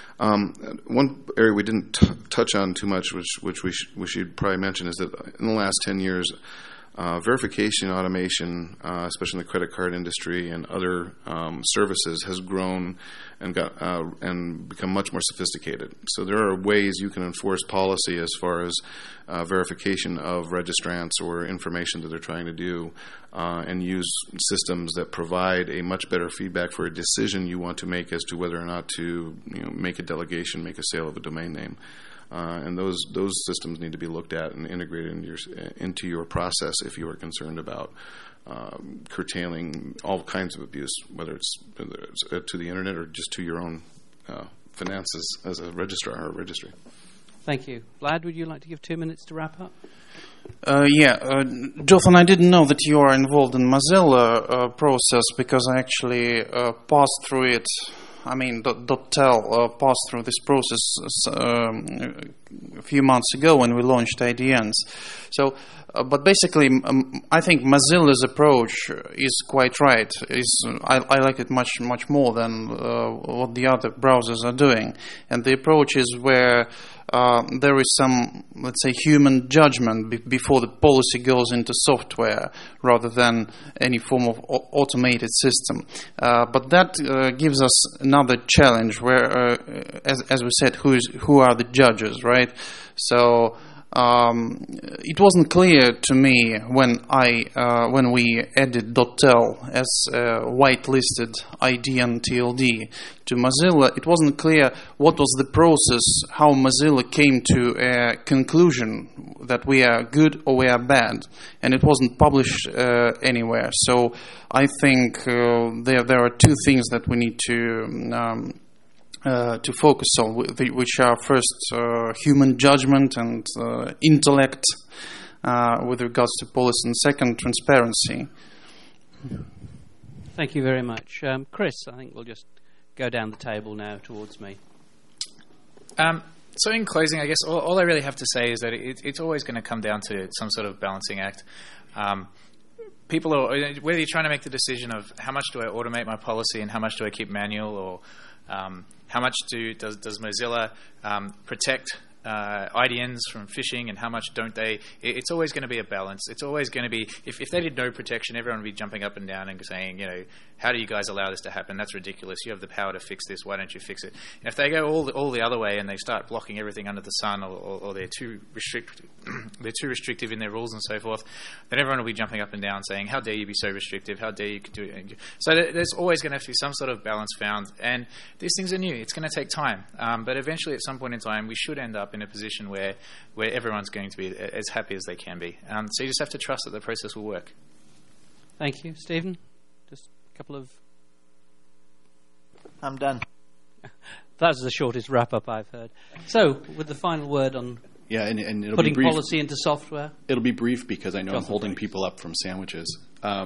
S13: One area we didn't touch on too much, which we should probably mention, is that in the last 10 years, verification automation, especially in the credit card industry and other services, has grown and become much more sophisticated. So there are ways you can enforce policy as far as verification of registrants or information that they're trying to do, and use systems that provide a much better feedback for a decision you want to make as to whether or not to make a delegation, make a sale of a domain name. And those systems need to be looked at and integrated into your process if you are concerned about curtailing all kinds of abuse, whether it's to the internet or just to your own finances as a registrar or a registry.
S16: Thank you. Vlad, would you like to give 2 minutes to wrap up?
S4: Jonathan, I didn't know that you are involved in Mozilla process, because I actually passed through it. I mean, .tel passed through this process a few months ago when we launched IDNs. So, but basically, I think Mozilla's approach is quite right. I like it much more than what the other browsers are doing. And the approach is where there is some, let's say, human judgment before the policy goes into software, rather than any form of automated system. But that gives us another challenge, where, as we said, who are the judges, right? So it wasn't clear to me when we added .tel as whitelisted IDN TLD to Mozilla. It wasn't clear what was the process, how Mozilla came to a conclusion that we are good or we are bad, and it wasn't published anywhere. So I think there are two things that we need to focus on, which are first human judgment and intellect with regards to policy, and second, transparency.
S16: Thank you very much. Chris, I think we'll just go down the table now towards me.
S15: So in closing, I guess all I really have to say is that it's always going to come down to some sort of balancing act. People are, whether you're trying to make the decision of how much do I automate my policy and how much do I keep manual, or how much does Mozilla protect IDNs from phishing and how much don't they. It's always going to be a balance. It's always going to be, if they did no protection, everyone would be jumping up and down and saying, how do you guys allow this to happen? That's ridiculous. You have the power to fix this. Why don't you fix it? And if they go all the other way and they start blocking everything under the sun, or they're too restrictive in their rules and so forth, then everyone will be jumping up and down saying, how dare you be so restrictive? How dare you do it? So there's always going to have to be some sort of balance found. And these things are new. It's going to take time. But eventually, at some point in time, we should end up in a position where everyone's going to be as happy as they can be. So you just have to trust that the process will work.
S16: Thank you. Stephen, just a couple of...
S14: I'm done.
S16: That's the shortest wrap-up I've heard. So, with the final word on
S12: and it'll
S16: putting
S12: be brief.
S16: Policy into software.
S12: It'll be brief because I know I'm holding people up from sandwiches.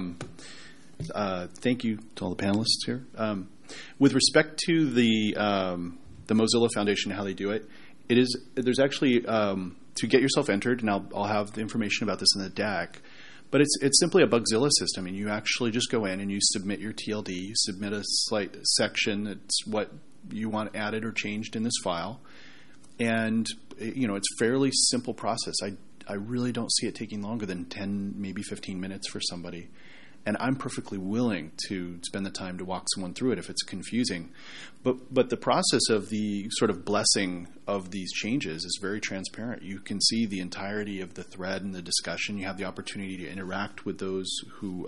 S12: Thank you to all the panelists here. With respect to the Mozilla Foundation and how they do it, there's actually to get yourself entered, and I'll have the information about this in the deck. But it's simply a Bugzilla system, and you actually just go in and you submit your TLD. You submit a slight section that's what you want added or changed in this file, and it's a fairly simple process. I really don't see it taking longer than 10, maybe 15 minutes for somebody. And I'm perfectly willing to spend the time to walk someone through it if it's confusing. But the process of the sort of blessing of these changes is very transparent. You can see the entirety of the thread and the discussion. You have the opportunity to interact with those who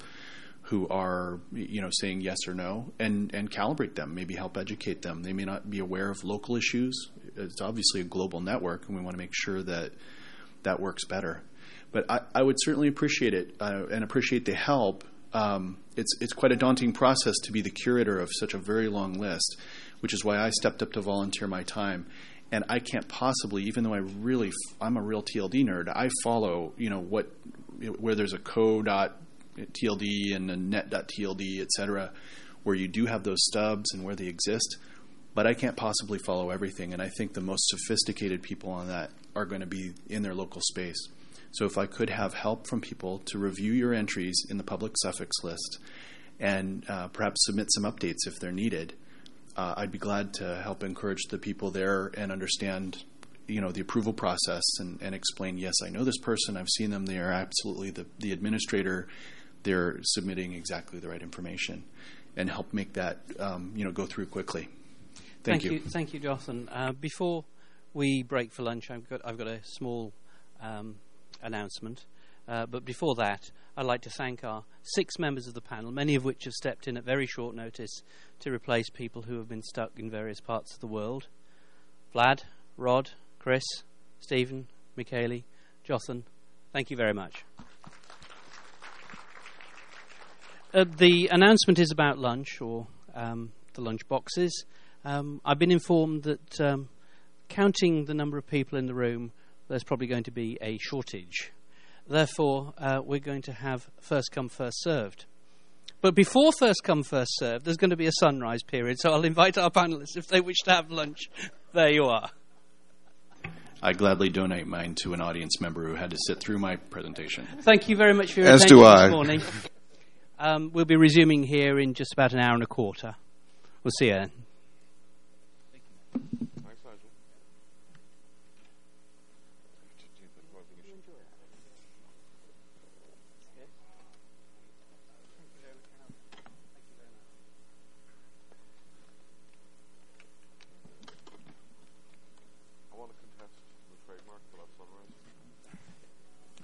S12: are saying yes or no, and calibrate them, maybe help educate them. They may not be aware of local issues. It's obviously a global network, and we want to make sure that works better. But I would certainly appreciate it and appreciate the help. It's quite a daunting process to be the curator of such a very long list, which is why I stepped up to volunteer my time. And I can't possibly, even though I'm a real TLD nerd, I follow where there's a co.tld and a net.tld, et cetera, where you do have those stubs and where they exist. But I can't possibly follow everything. And I think the most sophisticated people on that are going to be in their local space. So if I could have help from people to review your entries in the public suffix list and perhaps submit some updates if they're needed, I'd be glad to help encourage the people there and understand, the approval process and explain, yes, I know this person, I've seen them, they are absolutely the administrator, they're submitting exactly the right information, and help make that go through quickly. Thank you.
S16: Thank you, Jonathan. Before we break for lunch, I've got a small announcement. But before that, I'd like to thank our 6 members of the panel, many of which have stepped in at very short notice to replace people who have been stuck in various parts of the world. Vlad, Rod, Chris, Stephen, Michele, Jonathan, thank you very much. The announcement is about lunch, or the lunch boxes. I've been informed that counting the number of people in the room, there's probably going to be a shortage. Therefore, we're going to have first come, first served. But before first come, first served, there's going to be a sunrise period, so I'll invite our panellists, if they wish to have lunch. There you are.
S12: I gladly donate mine to an audience member who had to sit through my presentation.
S16: Thank you very much for your attention this morning. We'll be resuming here in just about an hour and a quarter. We'll see you then.